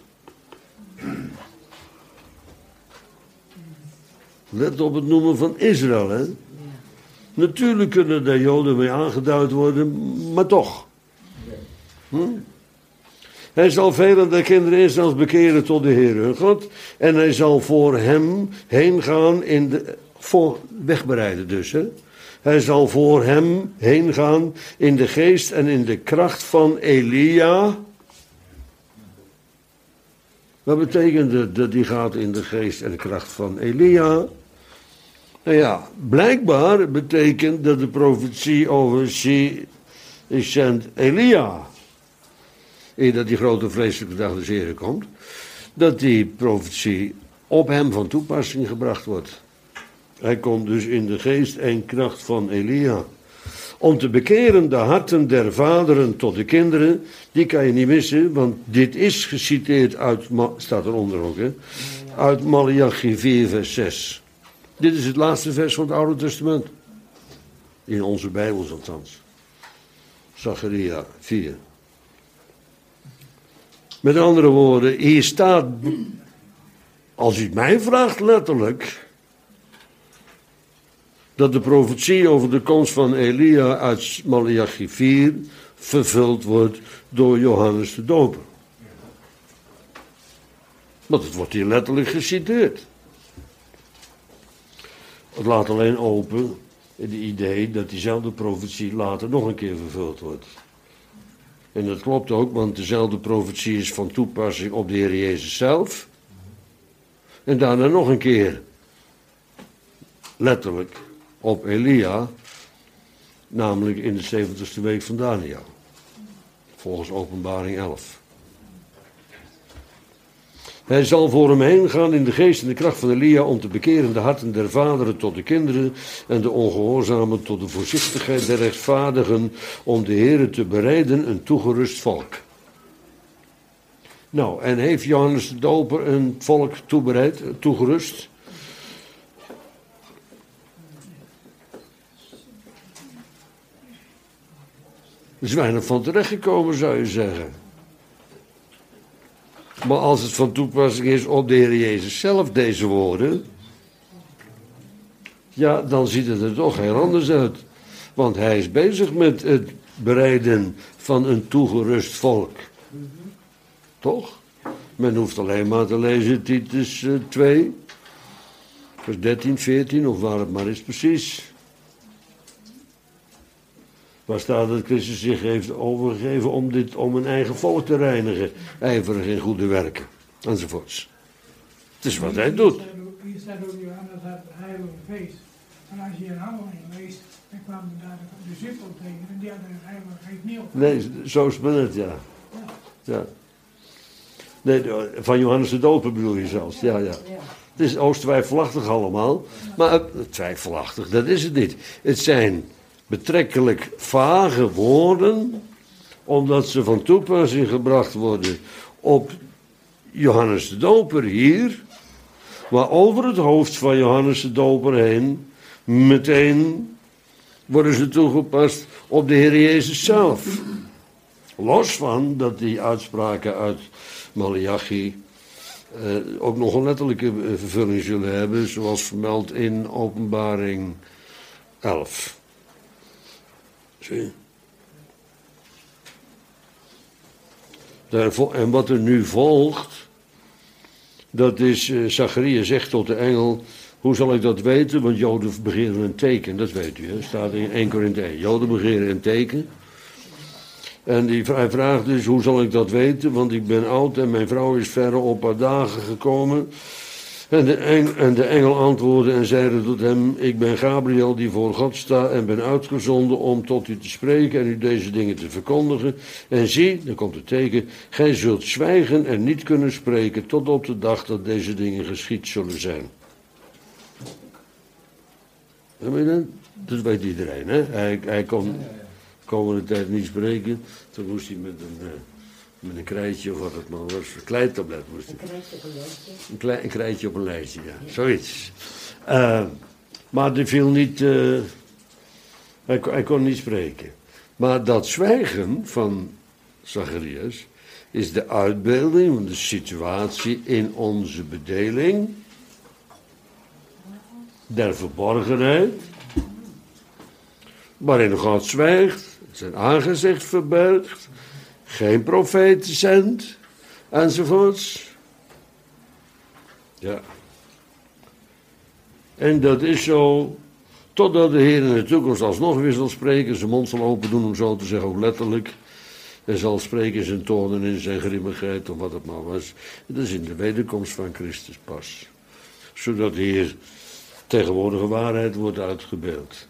Let op het noemen van Israël, hè. Natuurlijk kunnen daar Joden mee aangeduid worden, maar toch. Hm? Hij zal velen der kinderen Israëls bekeren tot de Heer hun God. En hij zal voor hem heen gaan in de... Voor, wegbereiden dus, hè. Hij zal voor hem heen gaan in de geest en in de kracht van Elia. Wat betekent het dat hij gaat in de geest en de kracht van Elia? Nou ja, blijkbaar betekent dat de profetie over zie, ik zend Elia. eer dat die grote vreselijke dag des Heren komt, dat die profetie op hem van toepassing gebracht wordt. Hij komt dus in de geest en kracht van Elia. Om te bekeren de harten der vaderen tot de kinderen, die kan je niet missen, want dit is geciteerd uit, staat eronder ook, hè, uit Maleachi vier vers zes. Dit is het laatste vers van het Oude Testament. In onze Bijbels althans. Zacharia vier. Met andere woorden, hier staat, als u het mij vraagt letterlijk, dat de profetie over de komst van Elia uit Maleachi vier vervuld wordt door Johannes de Doper. Want het wordt hier letterlijk geciteerd. Het laat alleen open het idee dat diezelfde profetie later nog een keer vervuld wordt. En dat klopt ook, want dezelfde profetie is van toepassing op de Heer Jezus zelf. En daarna nog een keer, letterlijk, op Elia, namelijk in de zeventigste week van Daniel. Volgens Openbaring elf. Hij zal voor hem heen gaan in de geest en de kracht van Elia om te bekeren de harten der vaderen tot de kinderen en de ongehoorzamen tot de voorzichtigheid der rechtvaardigen om de Heere te bereiden een toegerust volk. Nou, en heeft Johannes de Doper een volk toebereid, toegerust? Er is weinig van terechtgekomen, zou je zeggen. Maar als het van toepassing is op de Heer Jezus zelf, deze woorden, ja, dan ziet het er toch heel anders uit. Want hij is bezig met het bereiden van een toegerust volk. Toch? Men hoeft alleen maar te lezen Titus twee, vers dertien, veertien, of waar het maar is precies. Waar staat dat Christus zich heeft overgegeven om, dit, om een eigen volk te reinigen, ijverig in goede werken, enzovoorts. Het is wat hij doet. Hier staat ook Johannes had het heilige feest. En als je in Handelingen leest, dan kwamen daar de discipelen tegen en die hadden het heilige feest niet op. Nee, zo is het, ja. ja. Nee, van Johannes de Doper bedoel je zelfs, ja, ja. Het is oost twijfelachtig allemaal, maar twijfelachtig, dat is het niet. Het zijn betrekkelijk vage woorden, omdat ze van toepassing gebracht worden op Johannes de Doper hier, maar over het hoofd van Johannes de Doper heen, meteen worden ze toegepast op de Heer Jezus zelf. Los van dat die uitspraken uit Maleachi eh, ook nog een letterlijke vervulling zullen hebben, zoals vermeld in Openbaring elf. Zie. En wat er nu volgt, dat is, uh, Zacharia zegt tot de engel, hoe zal ik dat weten? Want Joden begeren een teken, dat weet u, hè? Staat in Eerste Korinthe één. Joden begeren een teken. En die, hij vraagt dus, hoe zal ik dat weten? Want ik ben oud en mijn vrouw is verre op haar dagen gekomen. En de, engel, en de engel antwoordde en zeide tot hem, ik ben Gabriel die voor God sta en ben uitgezonden om tot u te spreken en u deze dingen te verkondigen. En zie, dan komt het teken, gij zult zwijgen en niet kunnen spreken tot op de dag dat deze dingen geschied zullen zijn. Dat weet iedereen, hè? Hij, hij kon komende tijd niet spreken, toen moest hij met een... Uh, Met een krijtje of wat het maar was. Een kleitablet moest hij. Een krijtje op een lijstje. Een, klei, een krijtje op een lijstje, ja. Zoiets. Uh, maar die viel niet... Uh, hij, hij kon niet spreken. Maar dat zwijgen van Zacharias is de uitbeelding van de situatie in onze bedeling. Der verborgenheid. Waarin God zwijgt, zijn aangezicht verbergt. Geen profeet zendt, enzovoorts. Ja. En dat is zo, totdat de Heer in de toekomst alsnog weer zal spreken, zijn mond zal open doen, om zo te zeggen, ook letterlijk. En zal spreken in zijn toorn en in zijn grimmigheid, of wat het maar was. Dat is in de wederkomst van Christus pas. Zodat hier tegenwoordige waarheid wordt uitgebeeld.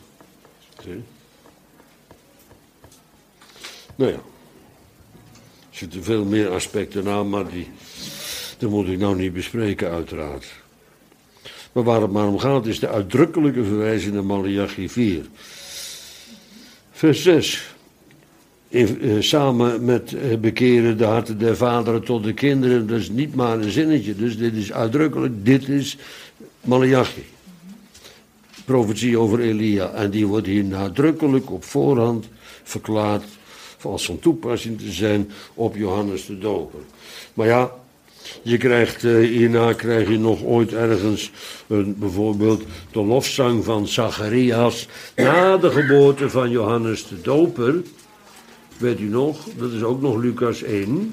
Zie? Nou ja. zitten veel meer aspecten aan, maar die, die moet ik nou niet bespreken uiteraard. Maar waar het maar om gaat is de uitdrukkelijke verwijzing naar Maleachi vier. Vers zes. In, eh, samen met eh, bekeren de harten der vaderen tot de kinderen. Dat is niet maar een zinnetje. Dus dit is uitdrukkelijk, dit is Maleachi. Profetie over Elia. En die wordt hier nadrukkelijk op voorhand verklaard als van toepassing te zijn op Johannes de Doper. Maar ja, je krijgt, uh, hierna krijg je nog ooit ergens een, bijvoorbeeld de lofzang van Zacharias na de geboorte van Johannes de Doper. Weet u nog? Dat is ook nog Lucas één.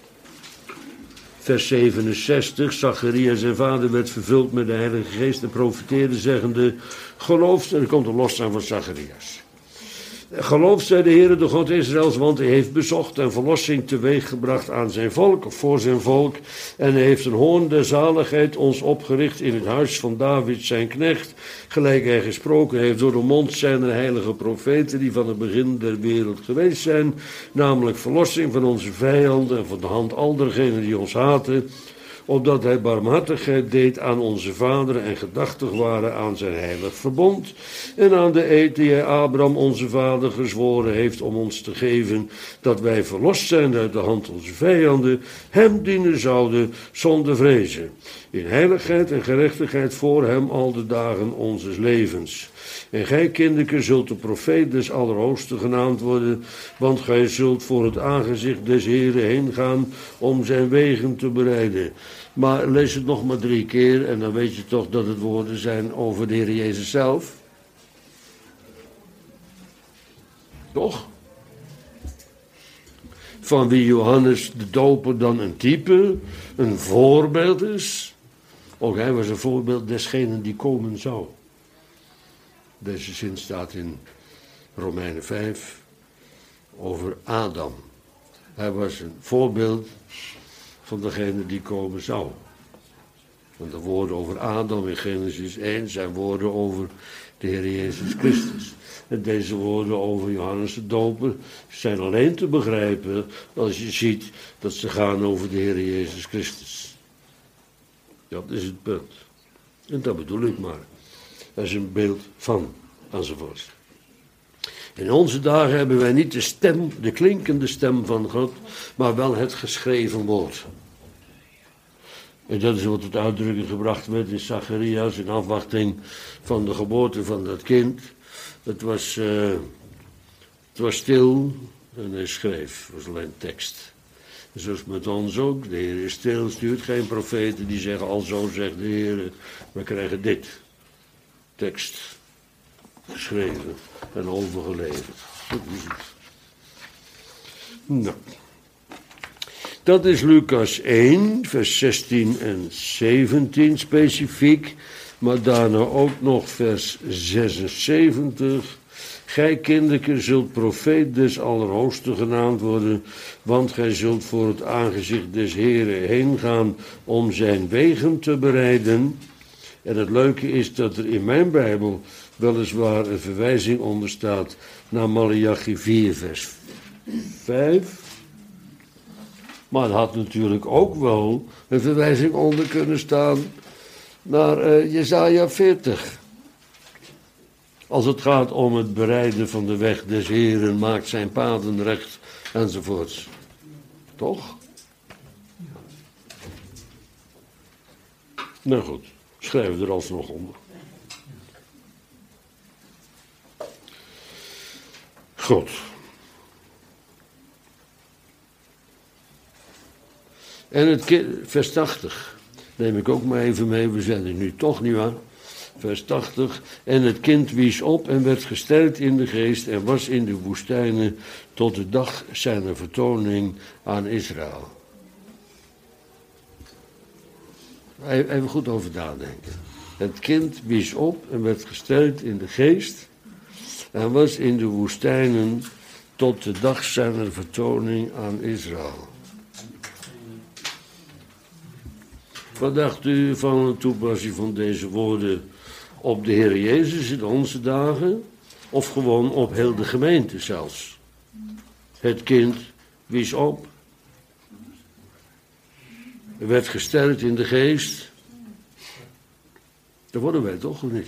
Vers zevenenzestig. Zacharias zijn vader werd vervuld met de Heilige Geest en profeteerde zeggende, gelooft, en er komt een lofzang van Zacharias. Gelooft zij de Heere, de God Israëls, want hij heeft bezocht en verlossing teweeggebracht aan zijn volk, of voor zijn volk. En hij heeft een hoorn der zaligheid ons opgericht in het huis van David zijn knecht. Gelijk hij gesproken heeft door de mond zijner heilige profeten, die van het begin der wereld geweest zijn. Namelijk verlossing van onze vijanden en van de hand al dergenen die ons haten. Opdat hij barmhartigheid deed aan onze vaderen en gedachtig waren aan zijn heilig verbond. En aan de eed die hij Abraham onze vader gezworen heeft om ons te geven, dat wij verlost zijn uit de hand onze vijanden, hem dienen zouden zonder vrezen. In heiligheid en gerechtigheid voor hem al de dagen onzes levens. En gij, kinderke, zult de profeet des Allerhoogsten genaamd worden, want gij zult voor het aangezicht des Heren heen gaan om zijn wegen te bereiden. Maar lees het nog maar drie keer en dan weet je toch dat het woorden zijn over de Heer Jezus zelf. Toch? Van wie Johannes de Doper dan een type, een voorbeeld is. Ook hij was een voorbeeld desgenen die komen zou. Deze zin staat in Romeinen vijf over Adam. Hij was een voorbeeld van degene die komen zou. Want de woorden over Adam in Genesis één zijn woorden over de Heer Jezus Christus. En deze woorden over Johannes de Doper zijn alleen te begrijpen als je ziet dat ze gaan over de Heer Jezus Christus. Dat is het punt. En dat bedoel ik maar. Dat is een beeld van, enzovoort. In onze dagen hebben wij niet de stem, de klinkende stem van God, maar wel het geschreven woord. En dat is wat tot uitdrukking gebracht werd in Zacharias in afwachting van de geboorte van dat kind. Het was, uh, het was stil en hij schreef, het was alleen tekst. En zoals met ons ook, de Heer is stil, stuurt geen profeten die zeggen, al zo zegt de Heer, we krijgen dit. Tekst, geschreven en overgeleverd. Dat is het. Nou. Dat is Lucas één, vers zestien en zeventien specifiek, maar daarna ook nog vers zesenzeventig. Gij, kinderke, zult profeet des Allerhoogsten genaamd worden, want gij zult voor het aangezicht des Heren heen gaan om zijn wegen te bereiden. En het leuke is dat er in mijn Bijbel weliswaar een verwijzing onder staat naar Maleachi vier, vers vijf. Maar het had natuurlijk ook wel een verwijzing onder kunnen staan naar uh, Jesaja veertig. Als het gaat om het bereiden van de weg des Heren, maakt zijn paden recht, enzovoorts. Toch? Nou goed, schrijf er alsnog onder. Goed. En het kind, vers tachtig, neem ik ook maar even mee, we zijn er nu toch niet aan. Vers tachtig, en het kind wies op en werd gesterkt in de geest en was in de woestijnen tot de dag zijner vertoning aan Israël. Even goed over nadenken. Het kind wies op en werd gesterkt in de geest en was in de woestijnen tot de dag zijner vertoning aan Israël. Wat dacht u van de toepassing van deze woorden op de Heer Jezus in onze dagen? Of gewoon op heel de gemeente zelfs? Het kind wies op werd gesterkt in de geest. Dat worden wij toch, of niet?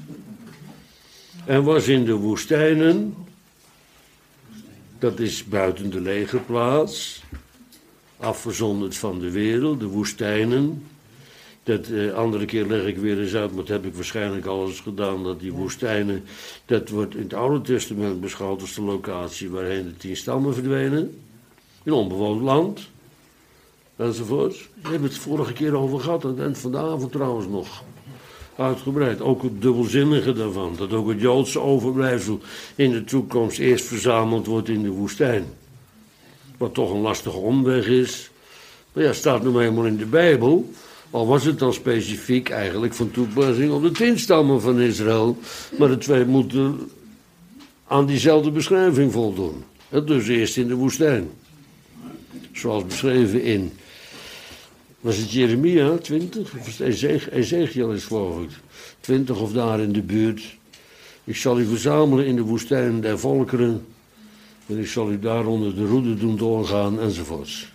En was in de woestijnen, dat is buiten de legerplaats, afgezonderd van de wereld, de woestijnen. Dat eh, andere keer leg ik weer eens uit, maar dat heb ik waarschijnlijk al eens gedaan, dat die woestijnen, dat wordt in het Oude Testament beschouwd als de locatie waarheen de tien stammen verdwenen. In onbewoond land, enzovoort. We hebben het vorige keer over gehad, aan het eind van de avond trouwens nog. Uitgebreid, ook het dubbelzinnige daarvan, dat ook het Joodse overblijfsel in de toekomst eerst verzameld wordt in de woestijn. Wat toch een lastige omweg is. Maar ja, staat nu eenmaal in de Bijbel. Al was het dan specifiek eigenlijk van toepassing op de tien stammen van Israël. Maar de twee moeten aan diezelfde beschrijving voldoen. Dus eerst in de woestijn. Zoals beschreven in, was het Jeremia twintig? Of Ezekiel is geloof ik. twintig of daar in de buurt. Ik zal u verzamelen in de woestijn der volkeren. En ik zal u daar onder de roede doen doorgaan enzovoorts.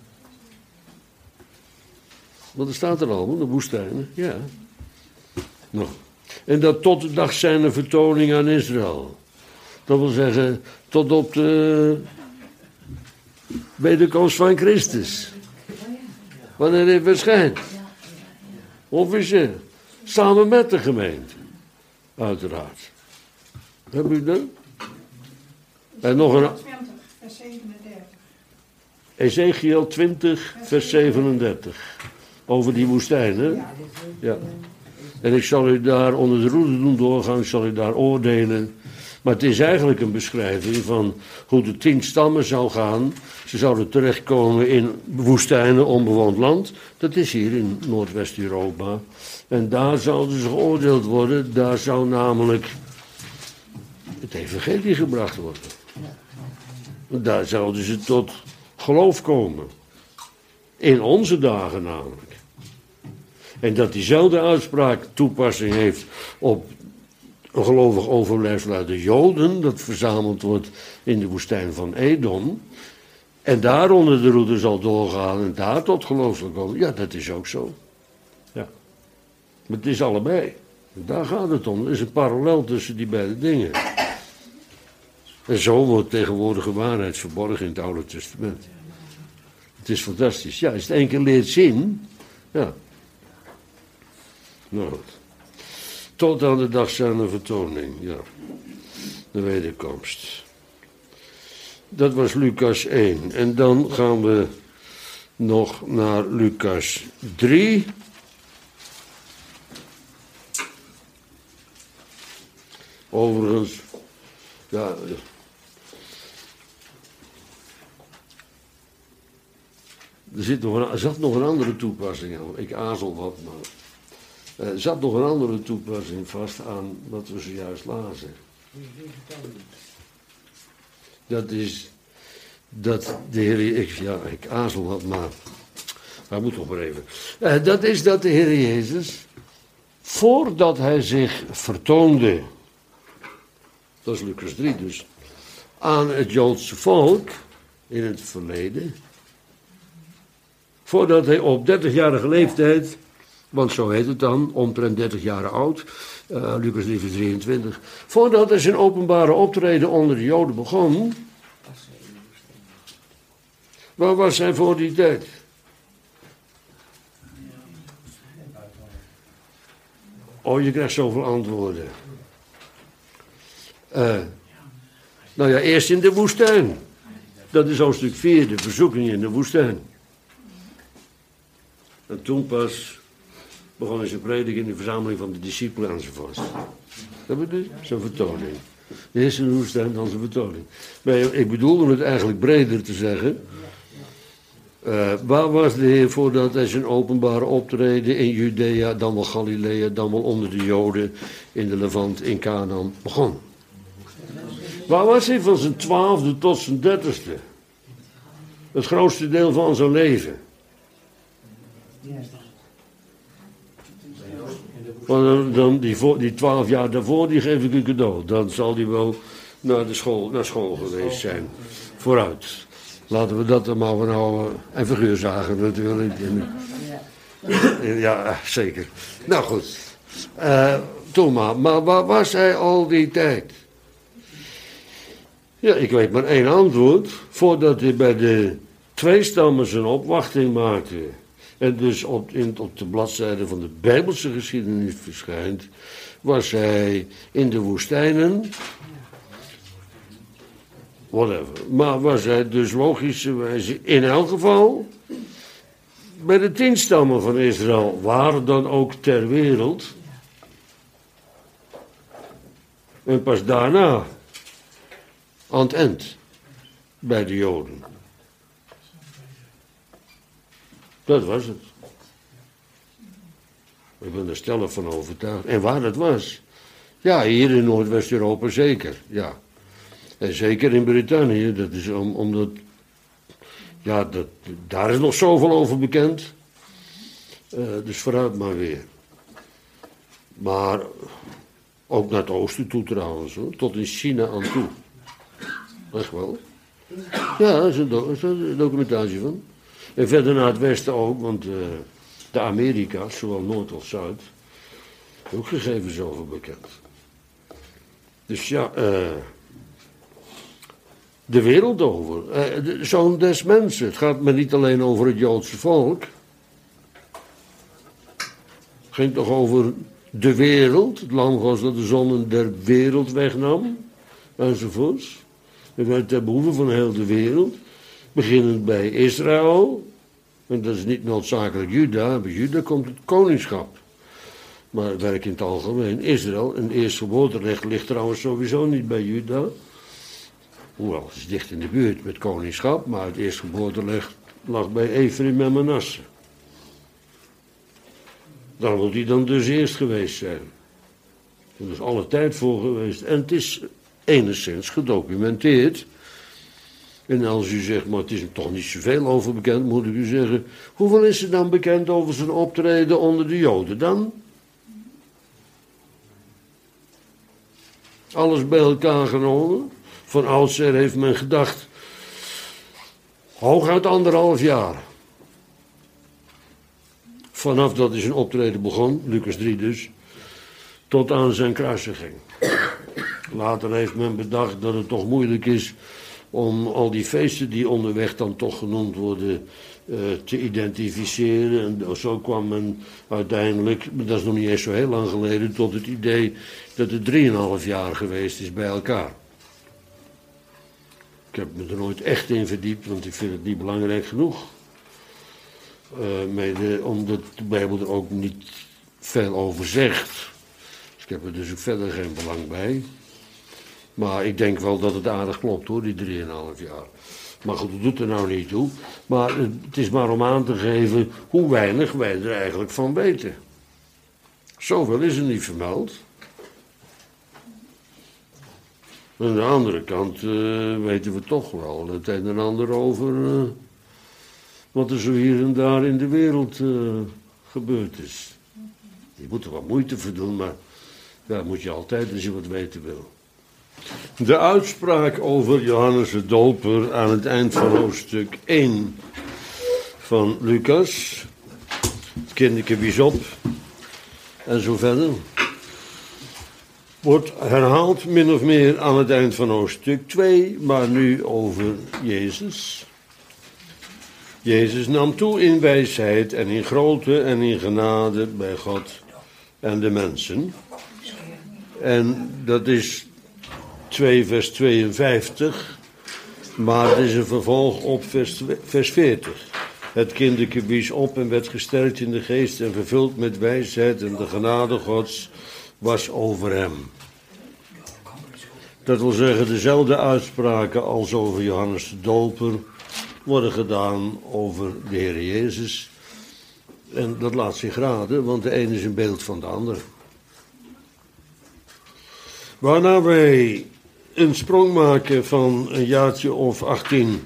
Want er staat er al, de woestijnen, ja. Nou. En dat tot de dag zijner vertoning aan Israël. Dat wil zeggen, tot op de wederkomst van Christus. Wanneer hij verschijnt. Officieel. Samen met de gemeente. Uiteraard. Hebben u dat? En nog een... twintig, vers zevenendertig. Ezekiel twintig, vers zevenendertig. Over die woestijn, hè? Ja. En ik zal u daar onder de roede doen doorgaan, ik zal u daar oordelen. Maar het is eigenlijk een beschrijving van hoe de tien stammen zou gaan. Ze zouden terechtkomen in woestijnen, onbewoond land. Dat is hier in Noordwest-Europa. En daar zouden ze geoordeeld worden. Daar zou namelijk het evangelie gebracht worden. Daar zouden ze tot geloof komen. In onze dagen namelijk. En dat diezelfde uitspraak toepassing heeft op een gelovig overblijfsel uit de Joden, dat verzameld wordt in de woestijn van Edom, en daar onder de roede zal doorgaan en daar tot geloof zal komen. Ja, dat is ook zo. Ja. Maar het is allebei. Daar gaat het om. Er is een parallel tussen die beide dingen. En zo wordt tegenwoordige waarheid verborgen in het Oude Testament. Het is fantastisch. Ja, als je het één keer leert zien, ja. Nou goed. Tot aan de dag zijner vertoning, ja. De wederkomst. Dat was Lucas één. En dan gaan we nog naar Lucas drie. Overigens, ja... Er, zit nog een, er zat nog een andere toepassing aan. Ik aarzel wat, maar... Er zat nog een andere toepassing vast aan wat we zojuist lazen. Dat is... Dat de Heer... Ik, ja, ik aarzel wat, maar... Hij moet nog maar even. Uh, dat is dat de Heer Jezus... Voordat hij zich vertoonde... Dat is Lucas drie dus... Aan het Joodse volk... In het verleden... Voordat hij op dertigjarige leeftijd, want zo heet het dan, omtrent dertig jaar oud, uh, Lucas drie vers drieëntwintig, voordat hij zijn openbare optreden onder de Joden begon, waar was hij voor die tijd? Oh, je krijgt zoveel antwoorden. Uh, nou ja, eerst in de woestijn. Dat is hoofdstuk vier, de verzoeking in de woestijn. En toen pas begon hij zijn prediking in de verzameling van de discipelen enzovoort. Dat bedoel je? Zijn vertoning. Eerst in de woestijn, dan zijn vertoning. Maar ik bedoelde het eigenlijk breder te zeggen. Uh, waar was de Heer voordat hij zijn openbare optreden in Judea, dan wel Galilea, dan wel onder de Joden, in de Levant, in Canaan begon? Waar was hij van zijn twaalfde tot zijn dertigste? Het grootste deel van zijn leven. Want dan die, die twaalf jaar daarvoor, die geef ik een cadeau. Dan zal hij wel naar, de school, naar school geweest zijn. Vooruit. Laten we dat er maar van houden. En figuurzagen natuurlijk. Ja, zeker. Nou goed. Uh, Thomas, maar waar was hij al die tijd? Ja, ik weet maar één antwoord. Voordat hij bij de twee stammen zijn opwachting maakte. En dus op, in, op de bladzijde van de Bijbelse geschiedenis verschijnt. Was hij in de woestijnen. Whatever. Maar was hij dus logischerwijze in elk geval bij de tien stammen van Israël, waar dan ook ter wereld. En pas daarna aan het eind bij de Joden. Dat was het. Ik ben er stellig van overtuigd. En waar het was? Ja, hier in Noordwest-Europa zeker, ja. En zeker in Brittannië, dat is om, omdat, ja, dat, daar is nog zoveel over bekend. Uh, dus vooruit maar weer. Maar ook naar het oosten toe trouwens, hoor. Tot in China aan toe. Echt wel. Ja, daar is een, do- is een documentatie van. En verder naar het westen ook, want uh, de Amerika's, zowel Noord als Zuid, ook gegevens over bekend. Dus ja, uh, de wereld over. Uh, de zoon des mensen. Het gaat maar niet alleen over het Joodse volk. Het ging toch over de wereld. Het lam was dat de zonnen der wereld wegnam. Enzovoorts. En werd ter behoeve van heel de wereld. Beginnend bij Israël. En dat is niet noodzakelijk Juda. Bij Juda komt het koningschap. Maar het werkt in het algemeen. Israël, en eerstgeboorterecht ligt trouwens sowieso niet bij Juda. Hoewel, het is dicht in de buurt met koningschap. Maar het eerstgeboorterecht lag bij Ephraim en Manasse. Daar moet hij dan dus eerst geweest zijn. Er is alle tijd voor geweest. En het is enigszins gedocumenteerd. En als u zegt, maar het is er toch niet zoveel over bekend, moet ik u zeggen, hoeveel is er dan bekend over zijn optreden onder de Joden dan? Alles bij elkaar genomen. Van oudsher heeft men gedacht, hooguit anderhalf jaar. Vanaf dat hij zijn optreden begon, Lucas drie dus, tot aan zijn kruisiging. Later heeft men bedacht dat het toch moeilijk is om al die feesten die onderweg dan toch genoemd worden uh, te identificeren. En zo kwam men uiteindelijk, maar dat is nog niet eens zo heel lang geleden, tot het idee dat het drieënhalf jaar geweest is bij elkaar. Ik heb me er nooit echt in verdiept, want ik vind het niet belangrijk genoeg. Uh, mede omdat de Bijbel er ook niet veel over zegt. Dus ik heb er dus ook verder geen belang bij. Maar ik denk wel dat het aardig klopt hoor, die drieënhalf jaar. Maar goed, dat doet er nou niet toe. Maar het is maar om aan te geven hoe weinig wij er eigenlijk van weten. Zoveel is er niet vermeld. Aan de andere kant uh, weten we toch wel het een en ander over uh, wat er zo hier en daar in de wereld uh, gebeurd is. Je moet er wat moeite voor doen, maar dat moet je altijd als je wat weten wil. De uitspraak over Johannes de Doper aan het eind van hoofdstuk één van Lucas. Het kinderke wies op en zo verder. Wordt herhaald min of meer aan het eind van hoofdstuk twee, maar nu over Jezus. Jezus nam toe in wijsheid en in grootte en in genade bij God en de mensen. En dat is twee vers tweeënvijftig, maar het is een vervolg op vers, vers veertig. Het kinderke wies op en werd gesterkt in de geest en vervuld met wijsheid en de genade Gods was over hem. Dat wil zeggen, dezelfde uitspraken als over Johannes de Doper worden gedaan over de Heer Jezus. En dat laat zich raden, want de een is een beeld van de ander. Waarna wij een sprong maken van een jaartje of achttien.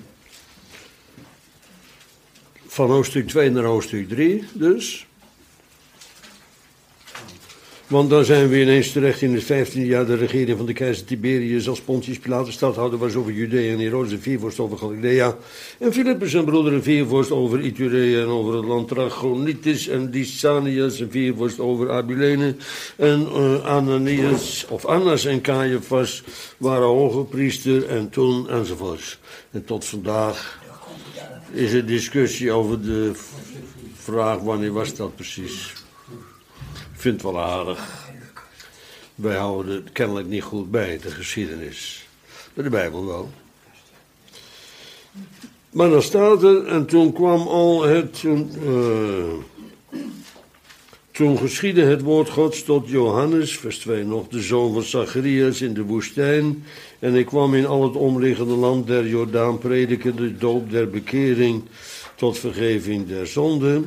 Van hoofdstuk twee naar hoofdstuk drie dus. Want dan zijn we ineens terecht in het vijftiende jaar de regering van de keizer Tiberius als Pontius Pilatus stadhouder was over Judea en Herodes een viervorst over Galilea. En Filippus zijn broeder een viervorst over Iturea en over het land Trachonitis en Lysanias een viervorst over Abilene. En uh, Ananias of Annas en Caiaphas waren hoge priester en toen enzovoorts. En tot vandaag is er discussie over de vraag wanneer was dat precies. Ik vind het wel aardig. Wij houden het kennelijk niet goed bij, de geschiedenis. Bij de Bijbel wel. Maar dan staat er, en toen kwam al het... Uh, toen geschiedde het woord Gods tot Johannes, vers twee nog, de zoon van Zacharias in de woestijn. En ik kwam in al het omliggende land der Jordaan prediken de doop der bekering tot vergeving der zonden.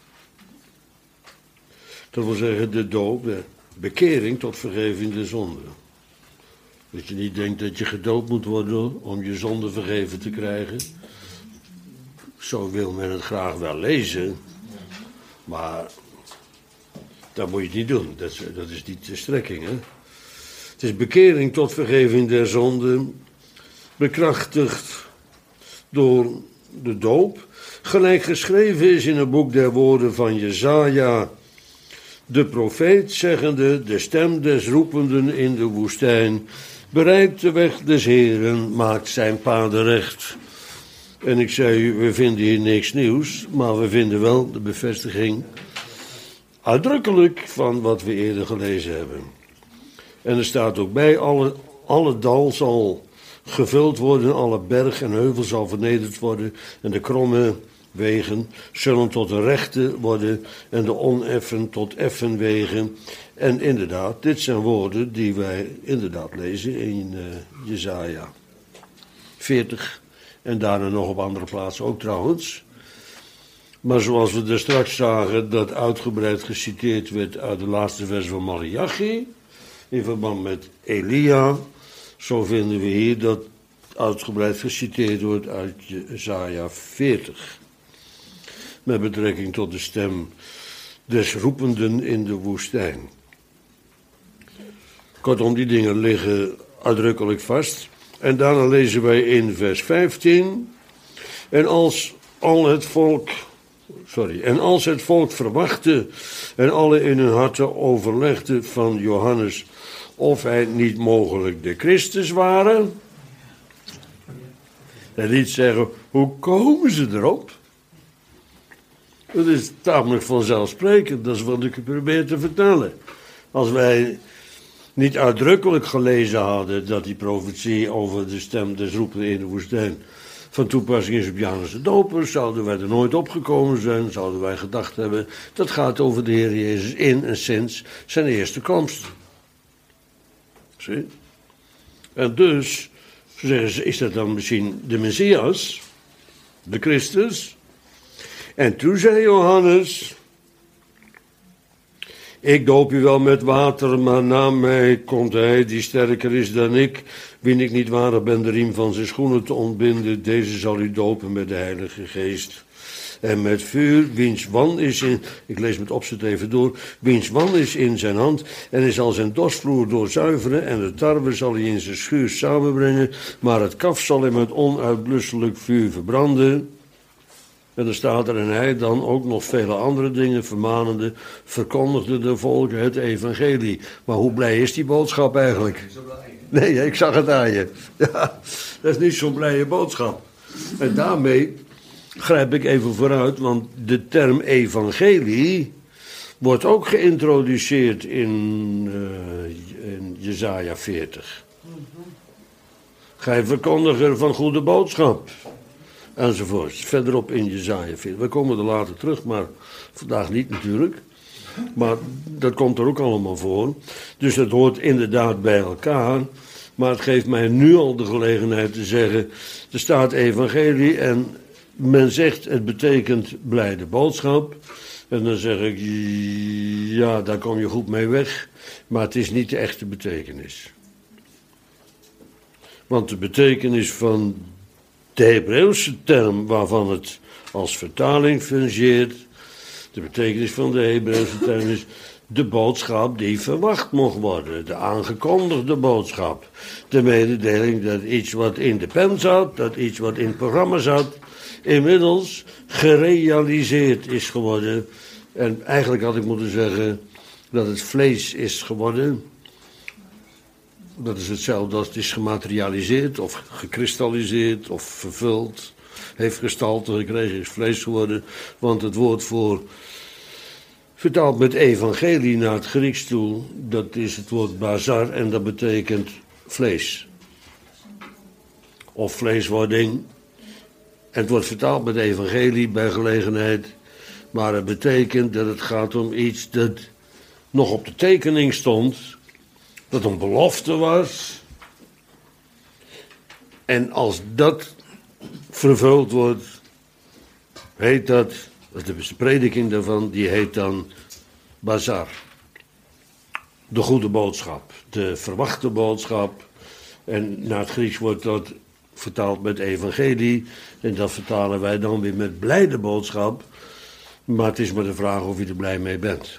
Dat wil zeggen de doop, de bekering tot vergeving der zonden. Dat je niet denkt dat je gedoopt moet worden om je zonde vergeven te krijgen. Zo wil men het graag wel lezen, maar dat moet je niet doen. Dat is, dat is niet de strekking, hè. Het is bekering tot vergeving der zonden, bekrachtigd door de doop, gelijk geschreven is in het boek der woorden van Jesaja, de profeet, zeggende, de stem des roependen in de woestijn, bereidt de weg des Heeren, maakt zijn paden recht. En ik zei u, we vinden hier niks nieuws, maar we vinden wel de bevestiging uitdrukkelijk van wat we eerder gelezen hebben. En er staat ook bij, alle, alle dal zal gevuld worden, alle berg en heuvel zal vernederd worden en de kromme wegen zullen tot de rechte worden en de oneffen tot effen wegen. En inderdaad, dit zijn woorden die wij inderdaad lezen in uh, Jesaja veertig en daarna nog op andere plaatsen ook trouwens. Maar zoals we er straks zagen, dat uitgebreid geciteerd werd uit de laatste vers van Malachi in verband met Elia, zo vinden we hier dat uitgebreid geciteerd wordt uit Jesaja veertig. Met betrekking tot de stem des roependen in de woestijn. Kortom, die dingen liggen uitdrukkelijk vast. En daarna lezen wij in vers vijftien. En als al het volk, sorry, en als het volk verwachtte en alle in hun harten overlegden van Johannes of hij niet mogelijk de Christus waren. En niet zeggen, hoe komen ze erop? Dat is tamelijk vanzelfsprekend, dat is wat ik u probeer te vertellen. Als wij niet uitdrukkelijk gelezen hadden dat die profetie over de stem des roependen in de woestijn van toepassing is op Johannes de Doper, zouden wij er nooit opgekomen zijn, zouden wij gedacht hebben, dat gaat over de Heer Jezus in en sinds zijn eerste komst. Zie? En dus, zeggen ze, is dat dan misschien de Messias, de Christus? En toen zei Johannes, ik doop u wel met water, maar na mij komt hij die sterker is dan ik, wien ik niet waardig ben de riem van zijn schoenen te ontbinden, deze zal u dopen met de Heilige Geest. En met vuur, wiens wan is in, ik lees met opzet even door, wiens wan is in zijn hand, en hij zal zijn dorsvloer doorzuiveren, en de tarwe zal hij in zijn schuur samenbrengen, maar het kaf zal hij met onuitblusselijk vuur verbranden. En er staat er, en hij dan ook nog vele andere dingen vermanende, verkondigde de volken het evangelie. Maar hoe blij is die boodschap eigenlijk? Nee, ik zag het aan je. Ja, dat is niet zo'n blije boodschap. En daarmee grijp ik even vooruit, want de term evangelie wordt ook geïntroduceerd in, uh, in Jesaja veertig. Gij verkondiger van goede boodschap. Enzovoort. Verderop in Jesaja veertig. We komen er later terug, maar vandaag niet natuurlijk. Maar dat komt er ook allemaal voor. Dus dat hoort inderdaad bij elkaar. Maar het geeft mij nu al de gelegenheid te zeggen, er staat evangelie en men zegt het betekent blijde boodschap. En dan zeg ik, ja, daar kom je goed mee weg. Maar het is niet de echte betekenis. Want de betekenis van de Hebreeuwse term waarvan het als vertaling fungeert, De betekenis van de Hebreeuwse term is de boodschap die verwacht mocht worden. De aangekondigde boodschap. De mededeling dat iets wat in de pen zat, dat iets wat in het programma zat, inmiddels gerealiseerd is geworden. En eigenlijk had ik moeten zeggen dat het vlees is geworden. Dat is hetzelfde als het is gematerialiseerd of gekristalliseerd of vervuld. Heeft gestalte gekregen, is vlees geworden. Want het woord voor, vertaald met evangelie naar het Grieks toe, dat is het woord bazar en dat betekent vlees. Of vleeswording. En het wordt vertaald met evangelie bij gelegenheid. Maar het betekent dat het gaat om iets dat nog op de tekening stond. Dat een belofte was. En als dat vervuld wordt, heet dat, dat is de prediking daarvan, die heet dan bazar. De goede boodschap, de verwachte boodschap. En naar het Grieks wordt dat vertaald met evangelie. En dat vertalen wij dan weer met blijde boodschap. Maar het is maar de vraag of je er blij mee bent.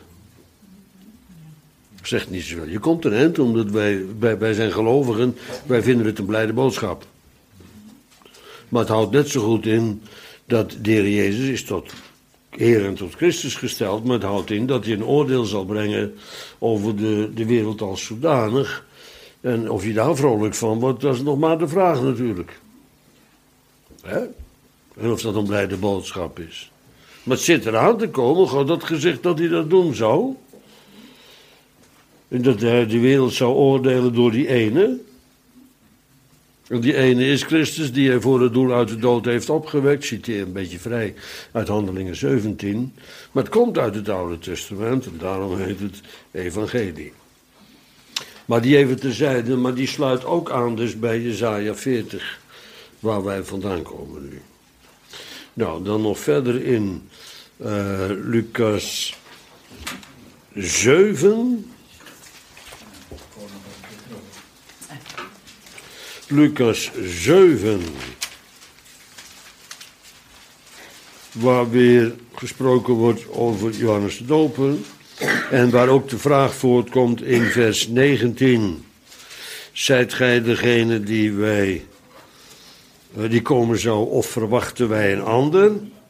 Zegt niet zoveel. Je komt er eind, omdat wij, wij, wij zijn gelovigen, wij vinden het een blijde boodschap. Maar het houdt net zo goed in dat de Heer Jezus is tot Heer en tot Christus gesteld, maar het houdt in dat hij een oordeel zal brengen over de, de wereld als zodanig. En of je daar vrolijk van wordt, dat is nog maar de vraag natuurlijk. Hè? En of dat een blijde boodschap is. Maar het zit eraan te komen, God had gezegd dat hij dat doen zou. En dat hij de wereld zou oordelen door die ene. En die ene is Christus, die hij voor het doel uit de dood heeft opgewekt. Citeer een beetje vrij uit Handelingen zeventien. Maar het komt uit het Oude Testament en daarom heet het evangelie. Maar die even terzijde, maar die sluit ook aan dus bij Jesaja veertig, waar wij vandaan komen nu. Nou, dan nog verder in uh, Lucas zeven. Lucas zeven, waar weer gesproken wordt over Johannes de Doper. En waar ook de vraag voortkomt in vers negentien. Zijt gij degene die wij, die komen zou, of verwachten wij een ander?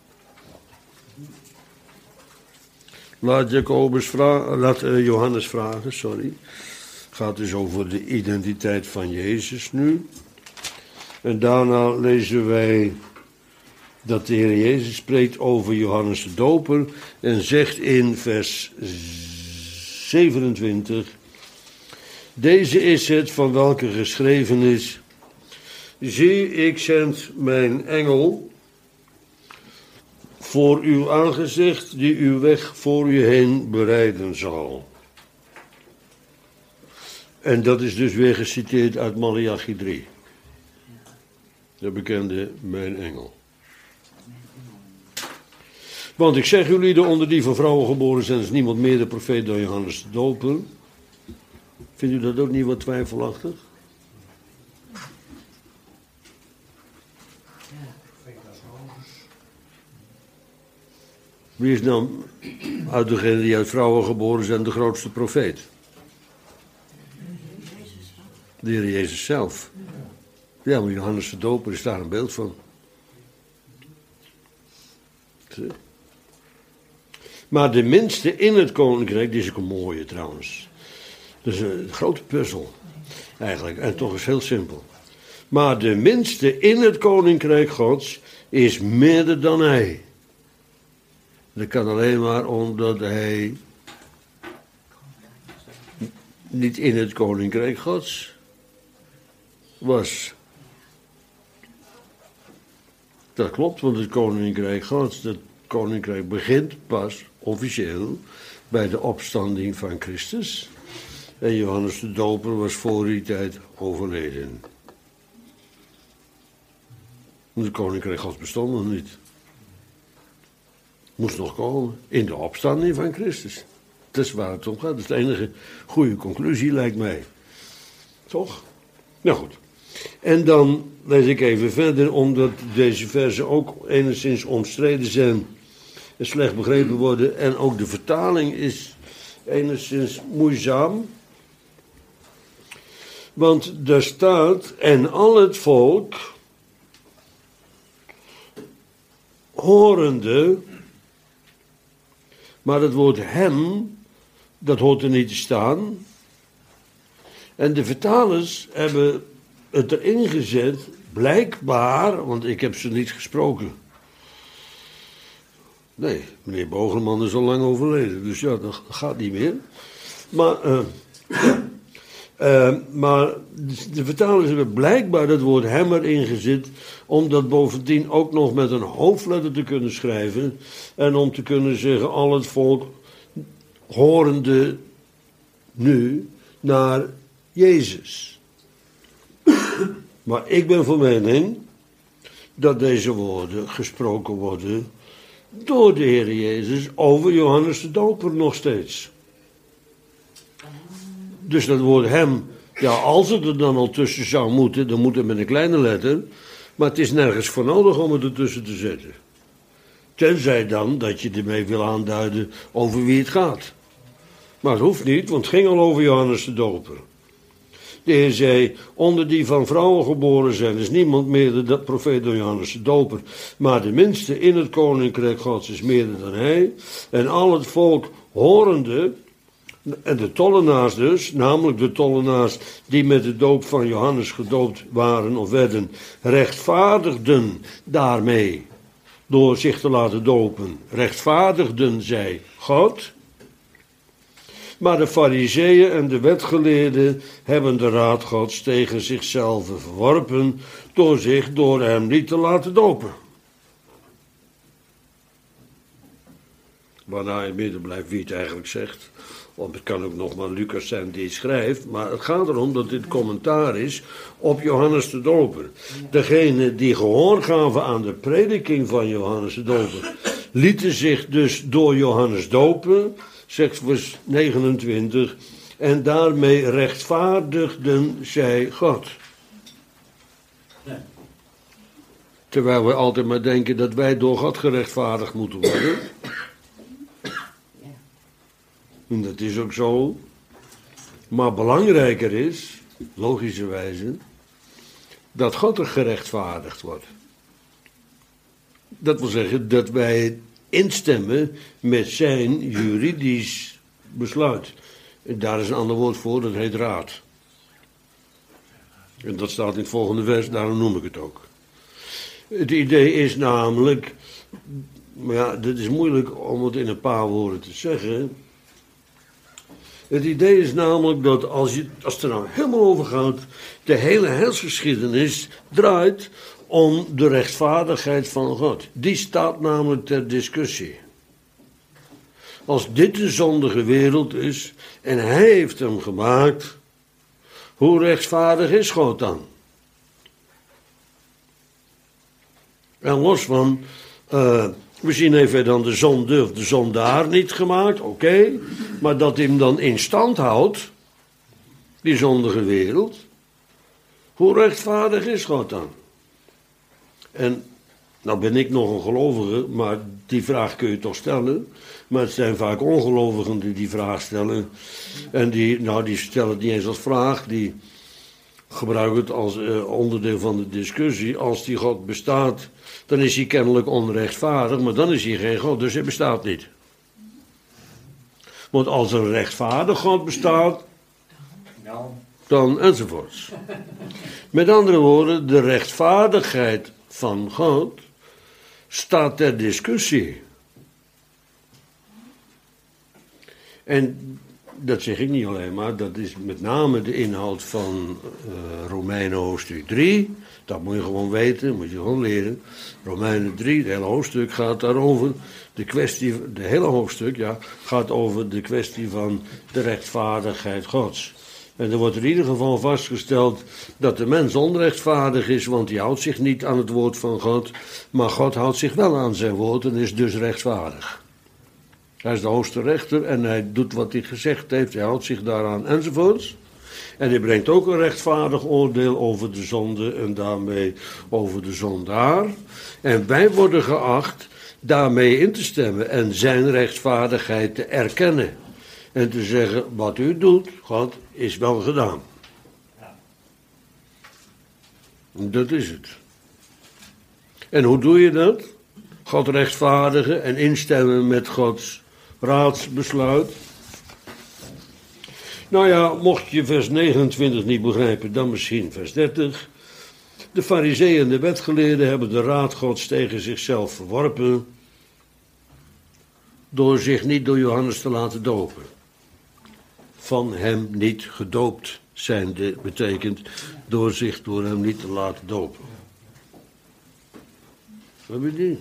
Laat, Jacobus vragen, laat uh, Johannes vragen, sorry. Het gaat dus over de identiteit van Jezus nu. En daarna lezen wij dat de Heer Jezus spreekt over Johannes de Doper en zegt in vers zevenentwintig: Deze is het van welke geschreven is: Zie, ik zend mijn engel voor uw aangezicht, die uw weg voor u heen bereiden zal. En dat is dus weer geciteerd uit Maleachi drie. De bekende mijn engel. Want ik zeg jullie, de onder die van vrouwen geboren zijn, is niemand meer de profeet dan Johannes de Doper. Vindt u dat ook niet wat twijfelachtig? Wie is dan uit degenen die uit vrouwen geboren zijn de grootste profeet? De Heer Jezus zelf. Ja, maar Johannes de Doper is daar een beeld van. Maar de minste in het koninkrijk, die is ook een mooie trouwens. Dat is een grote puzzel eigenlijk, en toch is heel simpel. Maar de minste in het koninkrijk Gods is meerder dan hij. Dat kan alleen maar omdat hij niet in het koninkrijk Gods was. Dat klopt, want het koninkrijk Gods, dat koninkrijk begint pas officieel bij de opstanding van Christus. En Johannes de Doper was voor die tijd overleden. Het koninkrijk Gods bestond nog niet. Moest nog komen in de opstanding van Christus. Dat is waar het om gaat. Dat is de enige goede conclusie, lijkt mij. Toch? Nou goed. En dan lees ik even verder, omdat deze versen ook enigszins omstreden zijn slecht begrepen worden. En ook de vertaling is enigszins moeizaam. Want daar staat, en al het volk, horende, maar het woord hem, dat hoort er niet te staan. En de vertalers hebben het erin gezet, blijkbaar, want ik heb ze niet gesproken. Nee, meneer Bogelman is al lang overleden, dus ja, dat gaat niet meer. Maar, uh, uh, maar de vertalers hebben blijkbaar het woord hem erin gezet, om dat bovendien ook nog met een hoofdletter te kunnen schrijven. En om te kunnen zeggen, al het volk horende nu naar Jezus. Maar ik ben van mening dat deze woorden gesproken worden door de Heer Jezus over Johannes de Doper nog steeds. Dus dat woord hem, ja, als het er dan al tussen zou moeten, dan moet het met een kleine letter, maar het is nergens voor nodig om het ertussen te zetten. Tenzij dan dat je ermee wil aanduiden over wie het gaat. Maar het hoeft niet, want het ging al over Johannes de Doper. De Heer zei, onder die van vrouwen geboren zijn, is niemand meer de profeet dan Johannes de Doper. Maar de minste in het koninkrijk Gods is meerder dan hij. En al het volk horende, en de tollenaars dus, namelijk de tollenaars die met de doop van Johannes gedoopt waren of werden, rechtvaardigden daarmee, door zich te laten dopen. Rechtvaardigden zij God. Maar de fariseeën en de wetgeleerden hebben de raad Gods tegen zichzelf verworpen door zich door hem niet te laten dopen. Waarna in het midden blijft wie het eigenlijk zegt. Want het kan ook nog maar Lucas zijn die het schrijft. Maar het gaat erom dat dit commentaar is op Johannes de Doper. Degene die gehoor gaven aan de prediking van Johannes de Doper, lieten zich dus door Johannes dopen, zegt vers negenentwintig, en daarmee rechtvaardigden zij God. Terwijl we altijd maar denken dat wij door God gerechtvaardigd moeten worden. En dat is ook zo. Maar belangrijker is, logischerwijze, dat God er gerechtvaardigd wordt. Dat wil zeggen dat wij instemmen met zijn juridisch besluit. En daar is een ander woord voor, dat heet raad. En dat staat in het volgende vers, daarom noem ik het ook. Het idee is namelijk, maar ja, dit is moeilijk om het in een paar woorden te zeggen. Het idee is namelijk dat als, je, als het er nou helemaal over gaat, de hele heilsgeschiedenis draait om de rechtvaardigheid van God. Die staat namelijk ter discussie. Als dit een zondige wereld is en hij heeft hem gemaakt, hoe rechtvaardig is God dan? En los van, uh, misschien heeft hij dan de zonde of de zondaar niet gemaakt, oké, okay, maar dat hij hem dan in stand houdt, die zondige wereld, hoe rechtvaardig is God dan? En nou ben ik nog een gelovige, maar die vraag kun je toch stellen. Maar het zijn vaak ongelovigen die die vraag stellen. En die, nou, die stellen het niet eens als vraag, die gebruiken het als uh, onderdeel van de discussie. Als die God bestaat, dan is hij kennelijk onrechtvaardig, maar dan is hij geen God, dus hij bestaat niet. Want als een rechtvaardig God bestaat, dan enzovoorts. Met andere woorden, de rechtvaardigheid van God staat ter discussie. En dat zeg ik niet alleen maar, dat is met name de inhoud van uh, Romeinen hoofdstuk drie. Dat moet je gewoon weten, moet je gewoon leren. Romeinen drie, het hele hoofdstuk gaat daarover. De kwestie, de hele hoofdstuk, ja, gaat over de kwestie van de rechtvaardigheid Gods. En er wordt in ieder geval vastgesteld dat de mens onrechtvaardig is, want hij houdt zich niet aan het woord van God, maar God houdt zich wel aan zijn woord en is dus rechtvaardig. Hij is de hoogste rechter en hij doet wat hij gezegd heeft, hij houdt zich daaraan enzovoorts. En hij brengt ook een rechtvaardig oordeel over de zonde en daarmee over de zondaar. En wij worden geacht daarmee in te stemmen en zijn rechtvaardigheid te erkennen. En te zeggen, wat u doet, God, is wel gedaan. Dat is het. En hoe doe je dat? God rechtvaardigen en instemmen met Gods raadsbesluit. Nou ja, mocht je vers negenentwintig niet begrijpen, dan misschien vers dertig. De farizeeën en de wetgeleerden hebben de raad Gods tegen zichzelf verworpen door zich niet door Johannes te laten dopen. Van hem niet gedoopt zijnde betekent door zich door hem niet te laten dopen. Wat heb je die?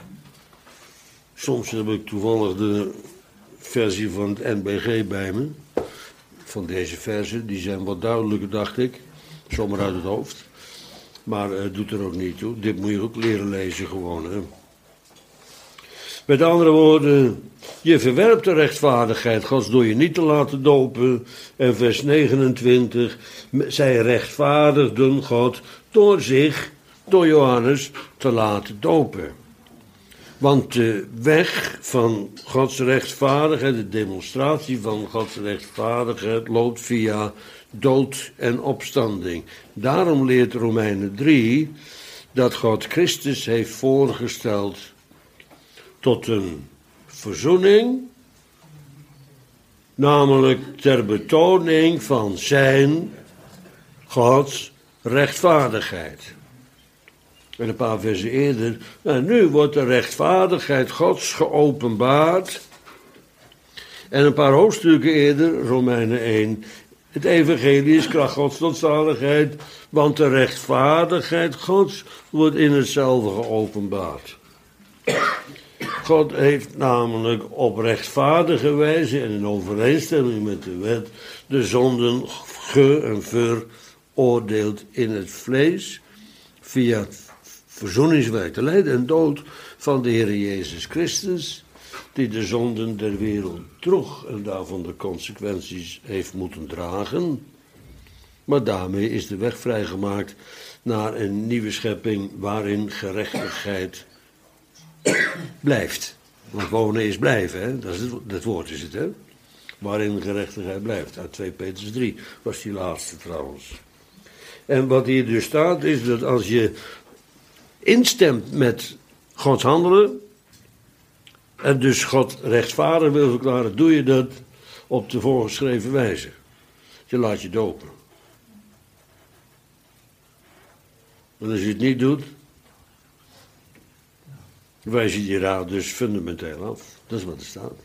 Soms heb ik toevallig de versie van het N B G bij me. Van deze versen, die zijn wat duidelijker, dacht ik. Zomaar uit het hoofd. Maar het uh, doet er ook niet toe. Dit moet je ook leren lezen gewoon. Hè. Met andere woorden, je verwerpt de rechtvaardigheid Gods door je niet te laten dopen. En vers negenentwintig, zij rechtvaardigden God door zich, door Johannes, te laten dopen. Want de weg van Gods rechtvaardigheid, de demonstratie van Gods rechtvaardigheid, loopt via dood en opstanding. Daarom leert Romeinen drie dat God Christus heeft voorgesteld tot een verzoening, namelijk ter betoning van zijn, Gods rechtvaardigheid. En een paar versen eerder, nou, nu wordt de rechtvaardigheid Gods geopenbaard. En een paar hoofdstukken eerder, Romeinen één, het evangelie is kracht Gods tot zaligheid, want de rechtvaardigheid Gods wordt in hetzelfde geopenbaard. God heeft namelijk op rechtvaardige wijze en in overeenstemming met de wet de zonden ge- en veroordeeld in het vlees via het verzoeningswerk, de lijden en dood van de Heer Jezus Christus, die de zonden der wereld droeg en daarvan de consequenties heeft moeten dragen. Maar daarmee is de weg vrijgemaakt naar een nieuwe schepping waarin gerechtigheid blijft. Want wonen is blijven, hè? Dat, is het, dat woord is het, hè? Waarin gerechtigheid blijft. Uit twee Petrus drie was die laatste trouwens. En wat hier dus staat is dat als je instemt met Gods handelen en dus God rechtvaardig wil verklaren, doe je dat op de voorgeschreven wijze. Je laat je dopen. En als je het niet doet, wijs je die raad dus fundamenteel af. Dat is wat er staat.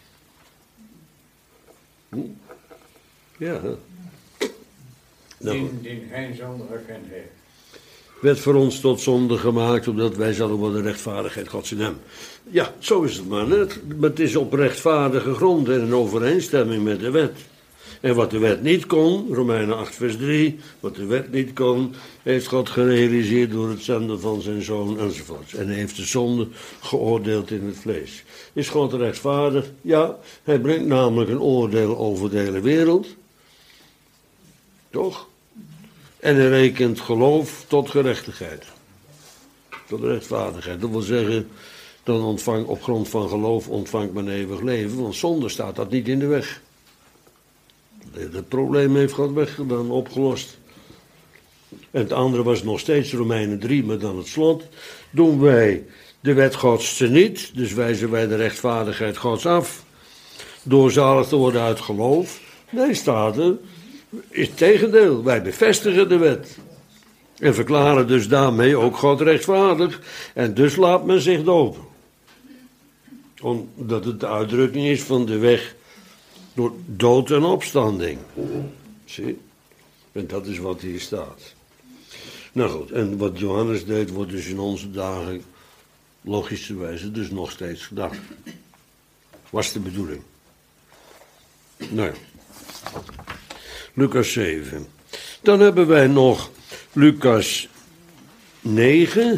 Hm? Ja. Nou, Die, die geen zonde gekend heeft. werd voor ons tot zonde gemaakt, omdat wij zouden worden de rechtvaardigheid Gods in hem. Ja, zo is het maar net. Maar het is op rechtvaardige grond en in overeenstemming met de wet. En wat de wet niet kon, Romeinen acht vers drie, wat de wet niet kon, heeft God gerealiseerd door het zenden van zijn zoon enzovoort. En hij heeft de zonde geoordeeld in het vlees. Is God rechtvaardig? Ja, hij brengt namelijk een oordeel over de hele wereld. Toch? En hij rekent geloof tot gerechtigheid. Tot rechtvaardigheid. Dat wil zeggen, dan ontvang, op grond van geloof ontvangt men eeuwig leven, want zonder staat dat niet in de weg. Het probleem heeft God weggedaan, opgelost. En het andere was nog steeds Romeinen drie, maar dan het slot. Doen wij de wet Gods teniet, dus wijzen wij de rechtvaardigheid Gods af, door zalig te worden uit geloof. Nee, staat er, is het tegendeel. Wij bevestigen de wet. En verklaren dus daarmee ook God rechtvaardig. En dus laat men zich dopen. Omdat het de uitdrukking is van de weg door dood en opstanding. Zie? En dat is wat hier staat. Nou goed, en wat Johannes deed, wordt dus in onze dagen logischerwijze dus nog steeds gedaan. Was de bedoeling. Nou ja. Lucas zeven. Dan hebben wij nog Lucas negen.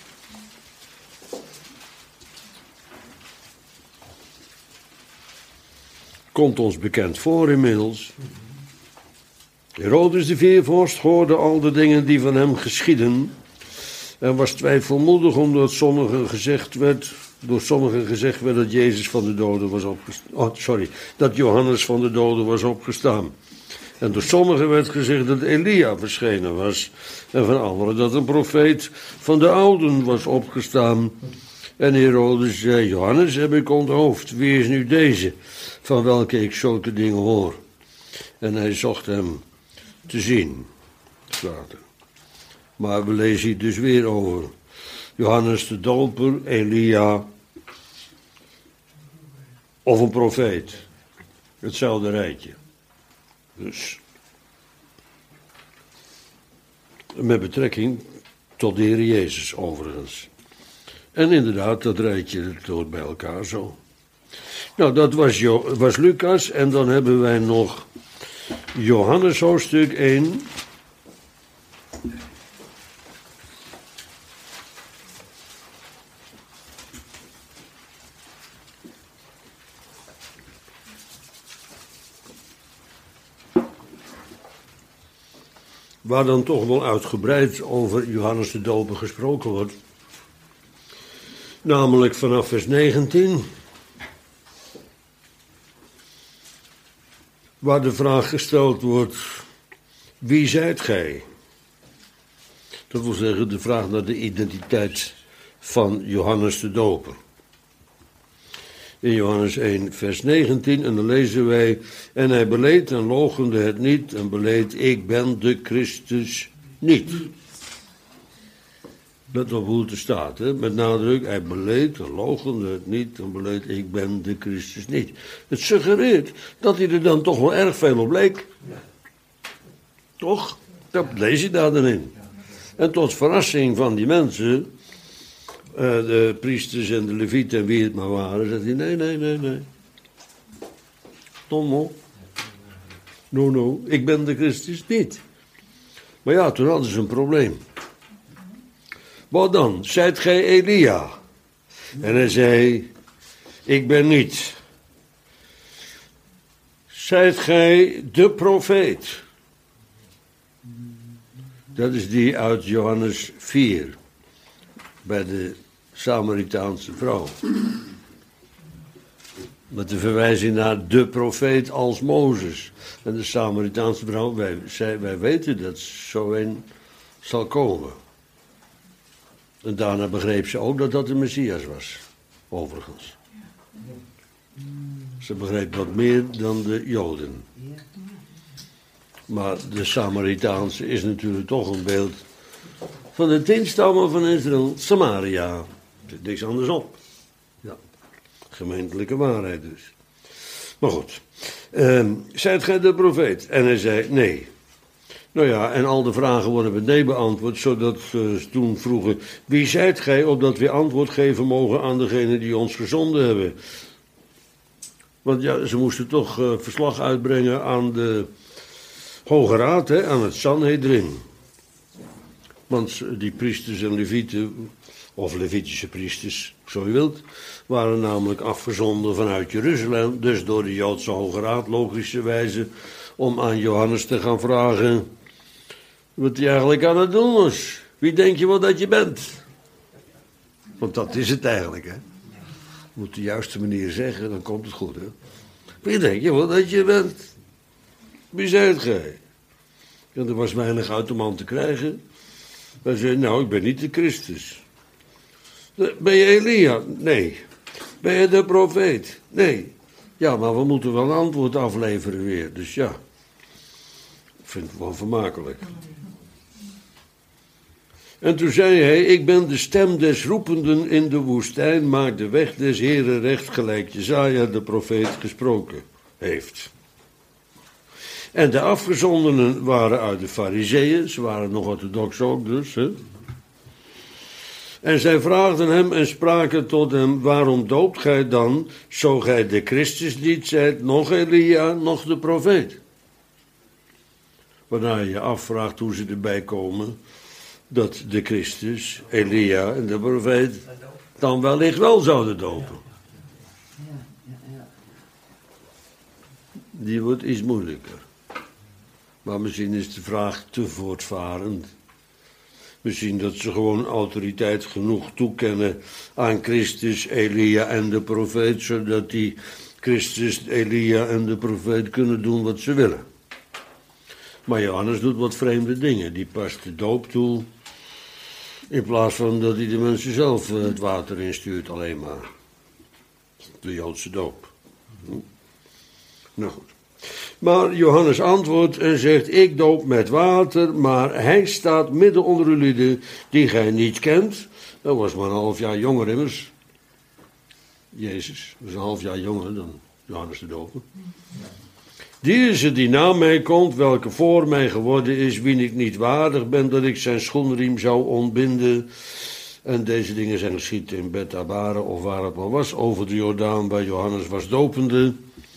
Komt ons bekend voor inmiddels. Herodes de veervorst hoorde al de dingen die van hem geschieden en was twijfelmoedig omdat sommigen gezegd werd door sommigen gezegd werd dat Jezus van de doden was opgestaan. Oh, sorry, dat Johannes van de doden was opgestaan. En door sommigen werd gezegd dat Elia verschenen was. En van anderen dat een profeet van de ouden was opgestaan. En Herodes zei, Johannes heb ik onthoofd. Wie is nu deze, van welke ik zulke dingen hoor? En hij zocht hem te zien. Later. Maar we lezen hier dus weer over Johannes de Doper, Elia of een profeet. Hetzelfde rijtje. Dus met betrekking tot de Heer Jezus overigens. En inderdaad, dat rijtje het hoort bij elkaar zo. Nou, dat was, jo- was Lucas en dan hebben wij nog Johannes hoofdstuk één. Waar dan toch wel uitgebreid over Johannes de Doper gesproken wordt. Namelijk vanaf vers negentien. Waar de vraag gesteld wordt, wie zijt gij? Dat wil zeggen de vraag naar de identiteit van Johannes de Doper. In Johannes één vers negentien en dan lezen wij, en hij beleed en loochende het niet en beleed, ik ben de Christus niet. Let op hoe het er staat, hè? Met nadruk, hij beleed en loochende het niet en beleed, ik ben de Christus niet. Het suggereert dat hij er dan toch wel erg veel op leek. Toch? Dat lees je daar dan in. En tot verrassing van die mensen, uh, de priesters en de levieten en wie het maar waren, zegt hij, nee, nee, nee, nee. Non, non. No, no, ik ben de Christus niet. Maar ja, toen hadden ze een probleem. Wat dan? Zijt gij Elia? En hij zei, ik ben niet. Zijt gij de profeet? Dat is die uit Johannes vier, bij de Samaritaanse vrouw. Met de verwijzing naar de profeet als Mozes. En de Samaritaanse vrouw, wij, zij, wij weten dat zo een zal komen. En daarna begreep ze ook dat dat de Messias was, overigens. Ze begreep wat meer dan de Joden. Maar de Samaritaanse is natuurlijk toch een beeld van de tien stammen van Israël, Samaria. Er zit niks anders op. Ja, gemeentelijke waarheid dus. Maar goed, uh, zijt gij de profeet? En hij zei, nee. Nou ja, en al de vragen worden met nee beantwoord, zodat ze uh, toen vroegen, wie zijt gij, opdat we antwoord geven mogen aan degene die ons gezonden hebben. Want ja, ze moesten toch uh, verslag uitbrengen aan de Hoge Raad, hè, aan het Sanhedrin. Want die priesters en levieten, of levitische priesters, zo je wilt, waren namelijk afgezonden vanuit Jeruzalem, dus door de Joodse Hoge Raad, logischerwijze, om aan Johannes te gaan vragen wat hij eigenlijk aan het doen was. Wie denk je wel dat je bent? Want dat is het eigenlijk, hè. Je moet de juiste manier zeggen, dan komt het goed, hè. Wie denk je wel dat je bent? Wie zijt gij? En er was weinig uit de man te krijgen. Hij zei, nou, ik ben niet de Christus. Ben je Elia? Nee. Ben je de profeet? Nee. Ja, maar we moeten wel een antwoord afleveren weer. Dus ja, ik vind het wel vermakelijk. En toen zei hij, ik ben de stem des roependen in de woestijn, maak de weg des Heren recht, gelijk Jesaja de profeet gesproken heeft. En de afgezondenen waren uit de Farizeeën, ze waren nog orthodox ook dus. Hè? En zij vraagden hem en spraken tot hem, waarom doopt gij dan, zo gij de Christus niet zijt, nog Elia, nog de profeet? Waarna je je afvraagt hoe ze erbij komen dat de Christus, Elia en de profeet dan wellicht wel zouden dopen. Die wordt iets moeilijker. Maar misschien is de vraag te voortvarend. Misschien dat ze gewoon autoriteit genoeg toekennen aan Christus, Elia en de profeet, zodat die Christus, Elia en de profeet kunnen doen wat ze willen. Maar Johannes doet wat vreemde dingen. Die past de doop toe, in plaats van dat hij de mensen zelf het water instuurt alleen maar. De Joodse doop. Hm? Nou goed. Maar Johannes antwoordt en zegt, ik doop met water, maar hij staat midden onder u lieden die gij niet kent. Dat was maar een half jaar jonger immers. Jezus was een half jaar jonger dan Johannes de Doper. Die is het die na mij komt, welke voor mij geworden is, wien ik niet waardig ben dat ik zijn schoenriem zou ontbinden. En deze dingen zijn geschied in Bethabara of waar het maar was, over de Jordaan, waar Johannes was dopende.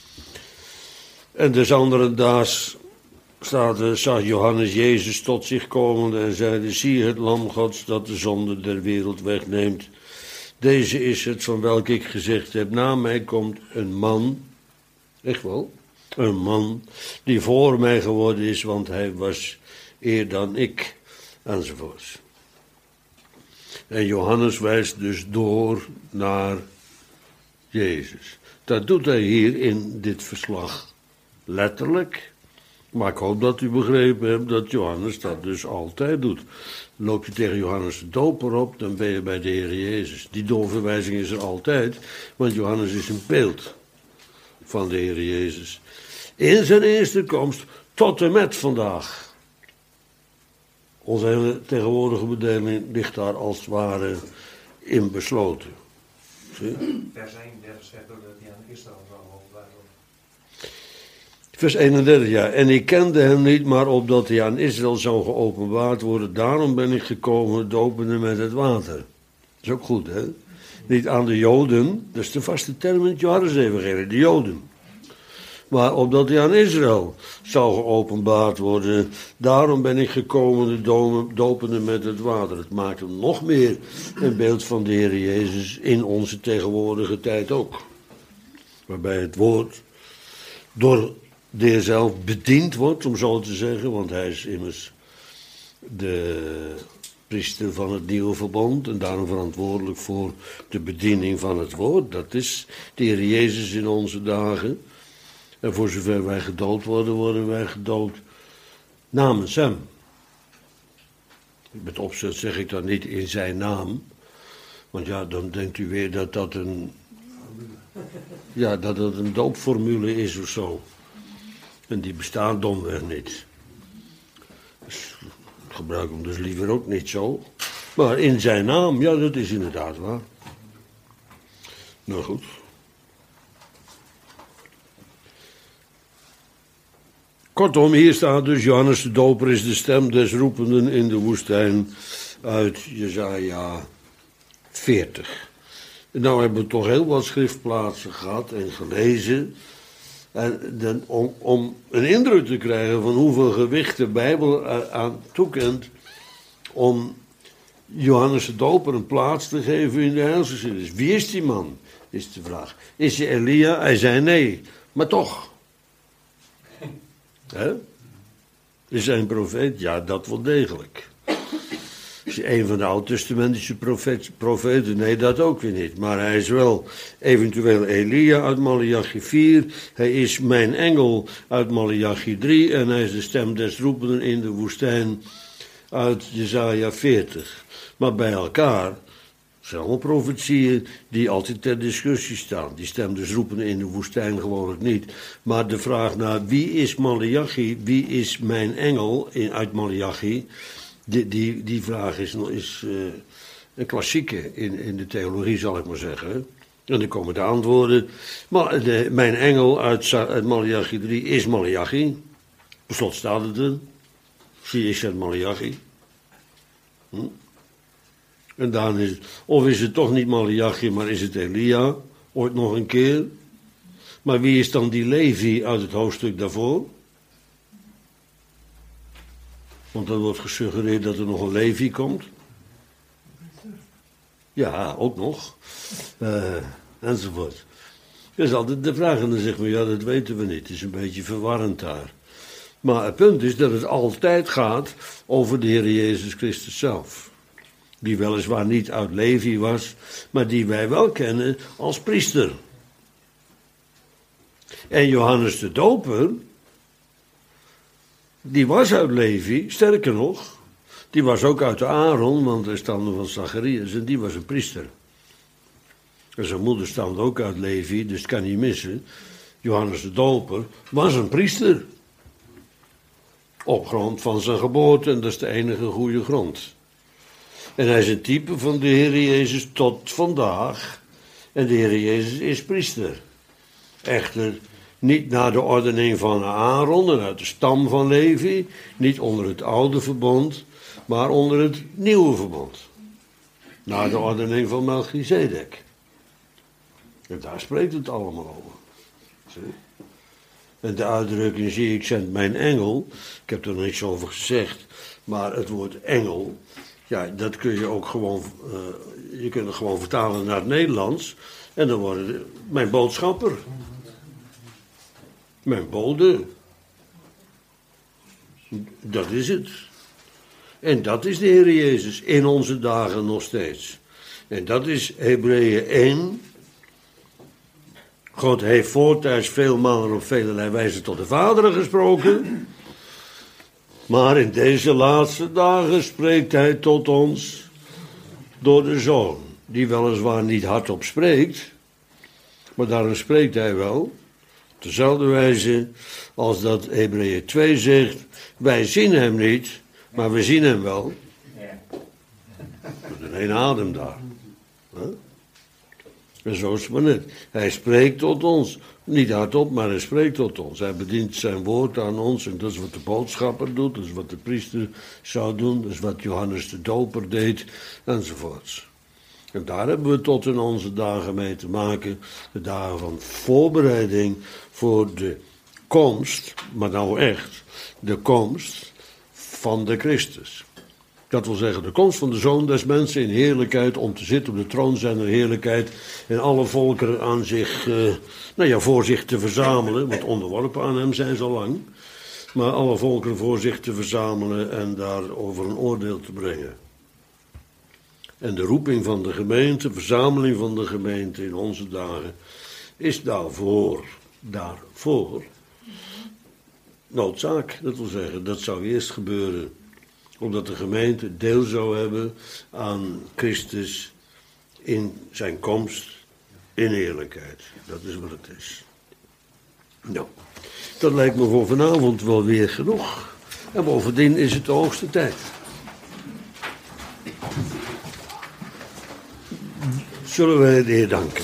En des andere daags staat er, zag Johannes Jezus tot zich komende en zeide, zie het lam Gods dat de zonde der wereld wegneemt. Deze is het van welk ik gezegd heb, na mij komt een man, echt wel, een man die voor mij geworden is, want hij was eer dan ik, enzovoorts. En Johannes wijst dus door naar Jezus. Dat doet hij hier in dit verslag letterlijk. Maar ik hoop dat u begrepen hebt dat Johannes dat dus altijd doet. Loop je tegen Johannes de Doper op, dan ben je bij de Heer Jezus. Die doorverwijzing is er altijd, want Johannes is een beeld van de Heer Jezus. In zijn eerste komst tot en met vandaag. Onze hele tegenwoordige bedeling ligt daar als het ware in besloten. Zie? Vers eenendertig zegt ook dat hij aan Israël zou openbaar worden. Vers eenendertig, ja. En ik kende hem niet, maar opdat hij aan Israël zou geopenbaard worden, daarom ben ik gekomen, dopende met het water. Dat is ook goed, hè? Niet aan de Joden, dat is de vaste term in het Johannes-evangelie, de Joden. Maar opdat hij aan Israël zou geopenbaard worden, daarom ben ik gekomen, dopende met het water. Het maakt hem nog meer een beeld van de Heer Jezus in onze tegenwoordige tijd ook. Waarbij het woord door de Heer zelf bediend wordt, om zo te zeggen, want hij is immers de priester van het nieuwe verbond en daarom verantwoordelijk voor de bediening van het woord. Dat is de Heer Jezus in onze dagen. En voor zover wij gedoopt worden, worden wij gedoopt namens hem. Met opzet zeg ik dat niet in zijn naam. Want ja, dan denkt u weer dat dat een, ja, dat het een doopformule is of zo. En die bestaat domweg niet. Dus ik gebruik hem dus liever ook niet zo. Maar in zijn naam, ja, dat is inderdaad waar. Nou goed. Kortom, hier staat dus, Johannes de Doper is de stem des roependen in de woestijn uit Jesaja veertig. En nou hebben we toch heel wat schriftplaatsen gehad en gelezen. En dan, om, om een indruk te krijgen van hoeveel gewicht de Bijbel aan toekent om Johannes de Doper een plaats te geven in de heilsgeschiedenis. Wie is die man, is de vraag. Is hij Elia? Hij zei nee, maar toch. He? Is hij een profeet? Ja, dat wel degelijk. Is hij een van de oud-testamentische profeten? Profeten? Nee, dat ook weer niet. Maar hij is wel eventueel Elia uit Maleachi vier. Hij is mijn engel uit Maleachi drie. En hij is de stem des roependen in de woestijn uit Jesaja veertig. Maar bij elkaar zijn allemaal profetieën die altijd ter discussie staan. Die stem des roependen in de woestijn gewoonlijk niet. Maar de vraag naar wie is Maleachi, wie is mijn engel in, uit Maleachi, die, die, die vraag is, is uh, een klassieke in, in de theologie, zal ik maar zeggen. En dan komen de antwoorden. Maar de, mijn engel uit, uit Maleachi drie is Maleachi. Per slot staat het er. Zie is het Maleachi. Hm? En dan is het, of is het toch niet Maleachi, maar is het Elia, ooit nog een keer. Maar wie is dan die Levi uit het hoofdstuk daarvoor? Want er wordt gesuggereerd dat er nog een Levi komt. Ja, ook nog. Uh, enzovoort. Dat is altijd de vraag. En dan zeggen we, ja, dat weten we niet. Het is een beetje verwarrend daar. Maar het punt is dat het altijd gaat over de Heer Jezus Christus zelf. Die weliswaar niet uit Levi was, maar die wij wel kennen als priester. En Johannes de Doper, die was uit Levi, sterker nog, die was ook uit Aaron, want hij stamde van Zacharias en die was een priester. En zijn moeder stamde ook uit Levi, dus het kan niet missen. Johannes de Doper was een priester. Op grond van zijn geboorte, en dat is de enige goede grond. En hij is een type van de Heer Jezus tot vandaag. En de Heer Jezus is priester. Echter, niet naar de ordening van Aaron en uit de stam van Levi. Niet onder het oude verbond, maar onder het nieuwe verbond. Naar de ordening van Melchizedek. En daar spreekt het allemaal over. Zie? En de uitdrukking zie ik zend mijn engel. Ik heb er niks over gezegd. Maar het woord engel. Ja, dat kun je ook gewoon. Uh, je kunt het gewoon vertalen naar het Nederlands. En dan worden het mijn boodschapper. Mijn bode. Dat is het. En dat is de Heer Jezus in onze dagen nog steeds. En dat is Hebreeën één. God heeft voortijds veel malen op velelei wijze tot de Vader gesproken. Maar in deze laatste dagen spreekt hij tot ons door de Zoon. Die weliswaar niet hardop spreekt, maar daarom spreekt hij wel. Op dezelfde wijze als dat Hebreeën twee zegt, wij zien hem niet, maar we zien hem wel. Met een één adem daar. Huh? En zo is het maar net. Hij spreekt tot ons. Niet hardop, maar hij spreekt tot ons. Hij bedient zijn woord aan ons. En dat is wat de boodschapper doet. Dat is wat de priester zou doen. Dat is wat Johannes de Doper deed. Enzovoorts. En daar hebben we tot in onze dagen mee te maken. De dagen van voorbereiding voor de komst. Maar nou echt. De komst van de Christus. Dat wil zeggen, de komst van de Zoon des Mensen in heerlijkheid, om te zitten op de troon zijner heerlijkheid en alle volkeren aan zich, uh, nou ja, voor zich te verzamelen, want onderworpen aan hem zijn ze al lang, maar alle volkeren voor zich te verzamelen en daarover een oordeel te brengen. En de roeping van de gemeente, verzameling van de gemeente in onze dagen, is daarvoor, daarvoor noodzaak. Dat wil zeggen, dat zou eerst gebeuren omdat de gemeente deel zou hebben aan Christus in zijn komst in eerlijkheid. Dat is wat het is. Nou, dat lijkt me voor vanavond wel weer genoeg. En bovendien is het de hoogste tijd. Zullen wij de Heer danken.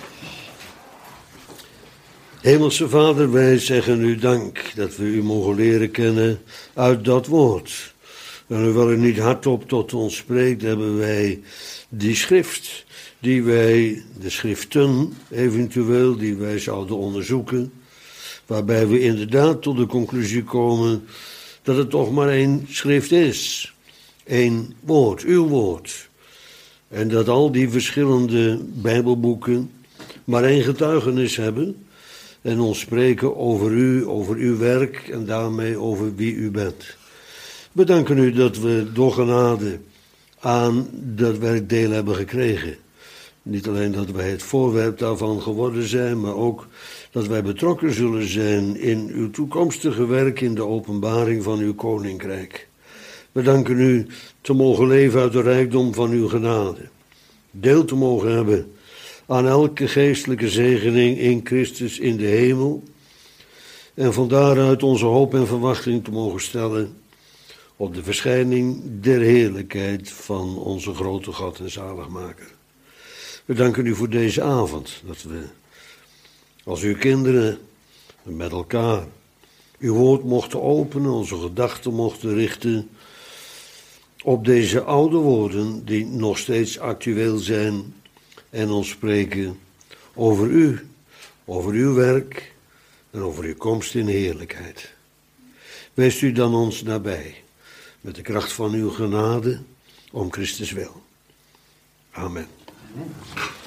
Hemelse Vader, wij zeggen u dank dat we u mogen leren kennen uit dat woord. En hoewel u niet hardop tot ons spreekt, hebben wij die schrift, die wij, de schriften eventueel, die wij zouden onderzoeken, waarbij we inderdaad tot de conclusie komen dat het toch maar één schrift is. Eén woord, uw woord. En dat al die verschillende Bijbelboeken maar één getuigenis hebben en ons spreken over u, over uw werk en daarmee over wie u bent. We danken u dat we door genade aan dat werk deel hebben gekregen. Niet alleen dat wij het voorwerp daarvan geworden zijn, maar ook dat wij betrokken zullen zijn in uw toekomstige werk in de openbaring van uw koninkrijk. We danken u te mogen leven uit de rijkdom van uw genade. Deel te mogen hebben aan elke geestelijke zegening in Christus in de hemel. En van daaruit onze hoop en verwachting te mogen stellen op de verschijning der heerlijkheid van onze grote God en zaligmaker. We danken u voor deze avond, dat we als uw kinderen met elkaar uw woord mochten openen, onze gedachten mochten richten op deze oude woorden die nog steeds actueel zijn en ons spreken over u, over uw werk en over uw komst in heerlijkheid. Wees u dan ons nabij, met de kracht van uw genade, om Christus wil. Amen.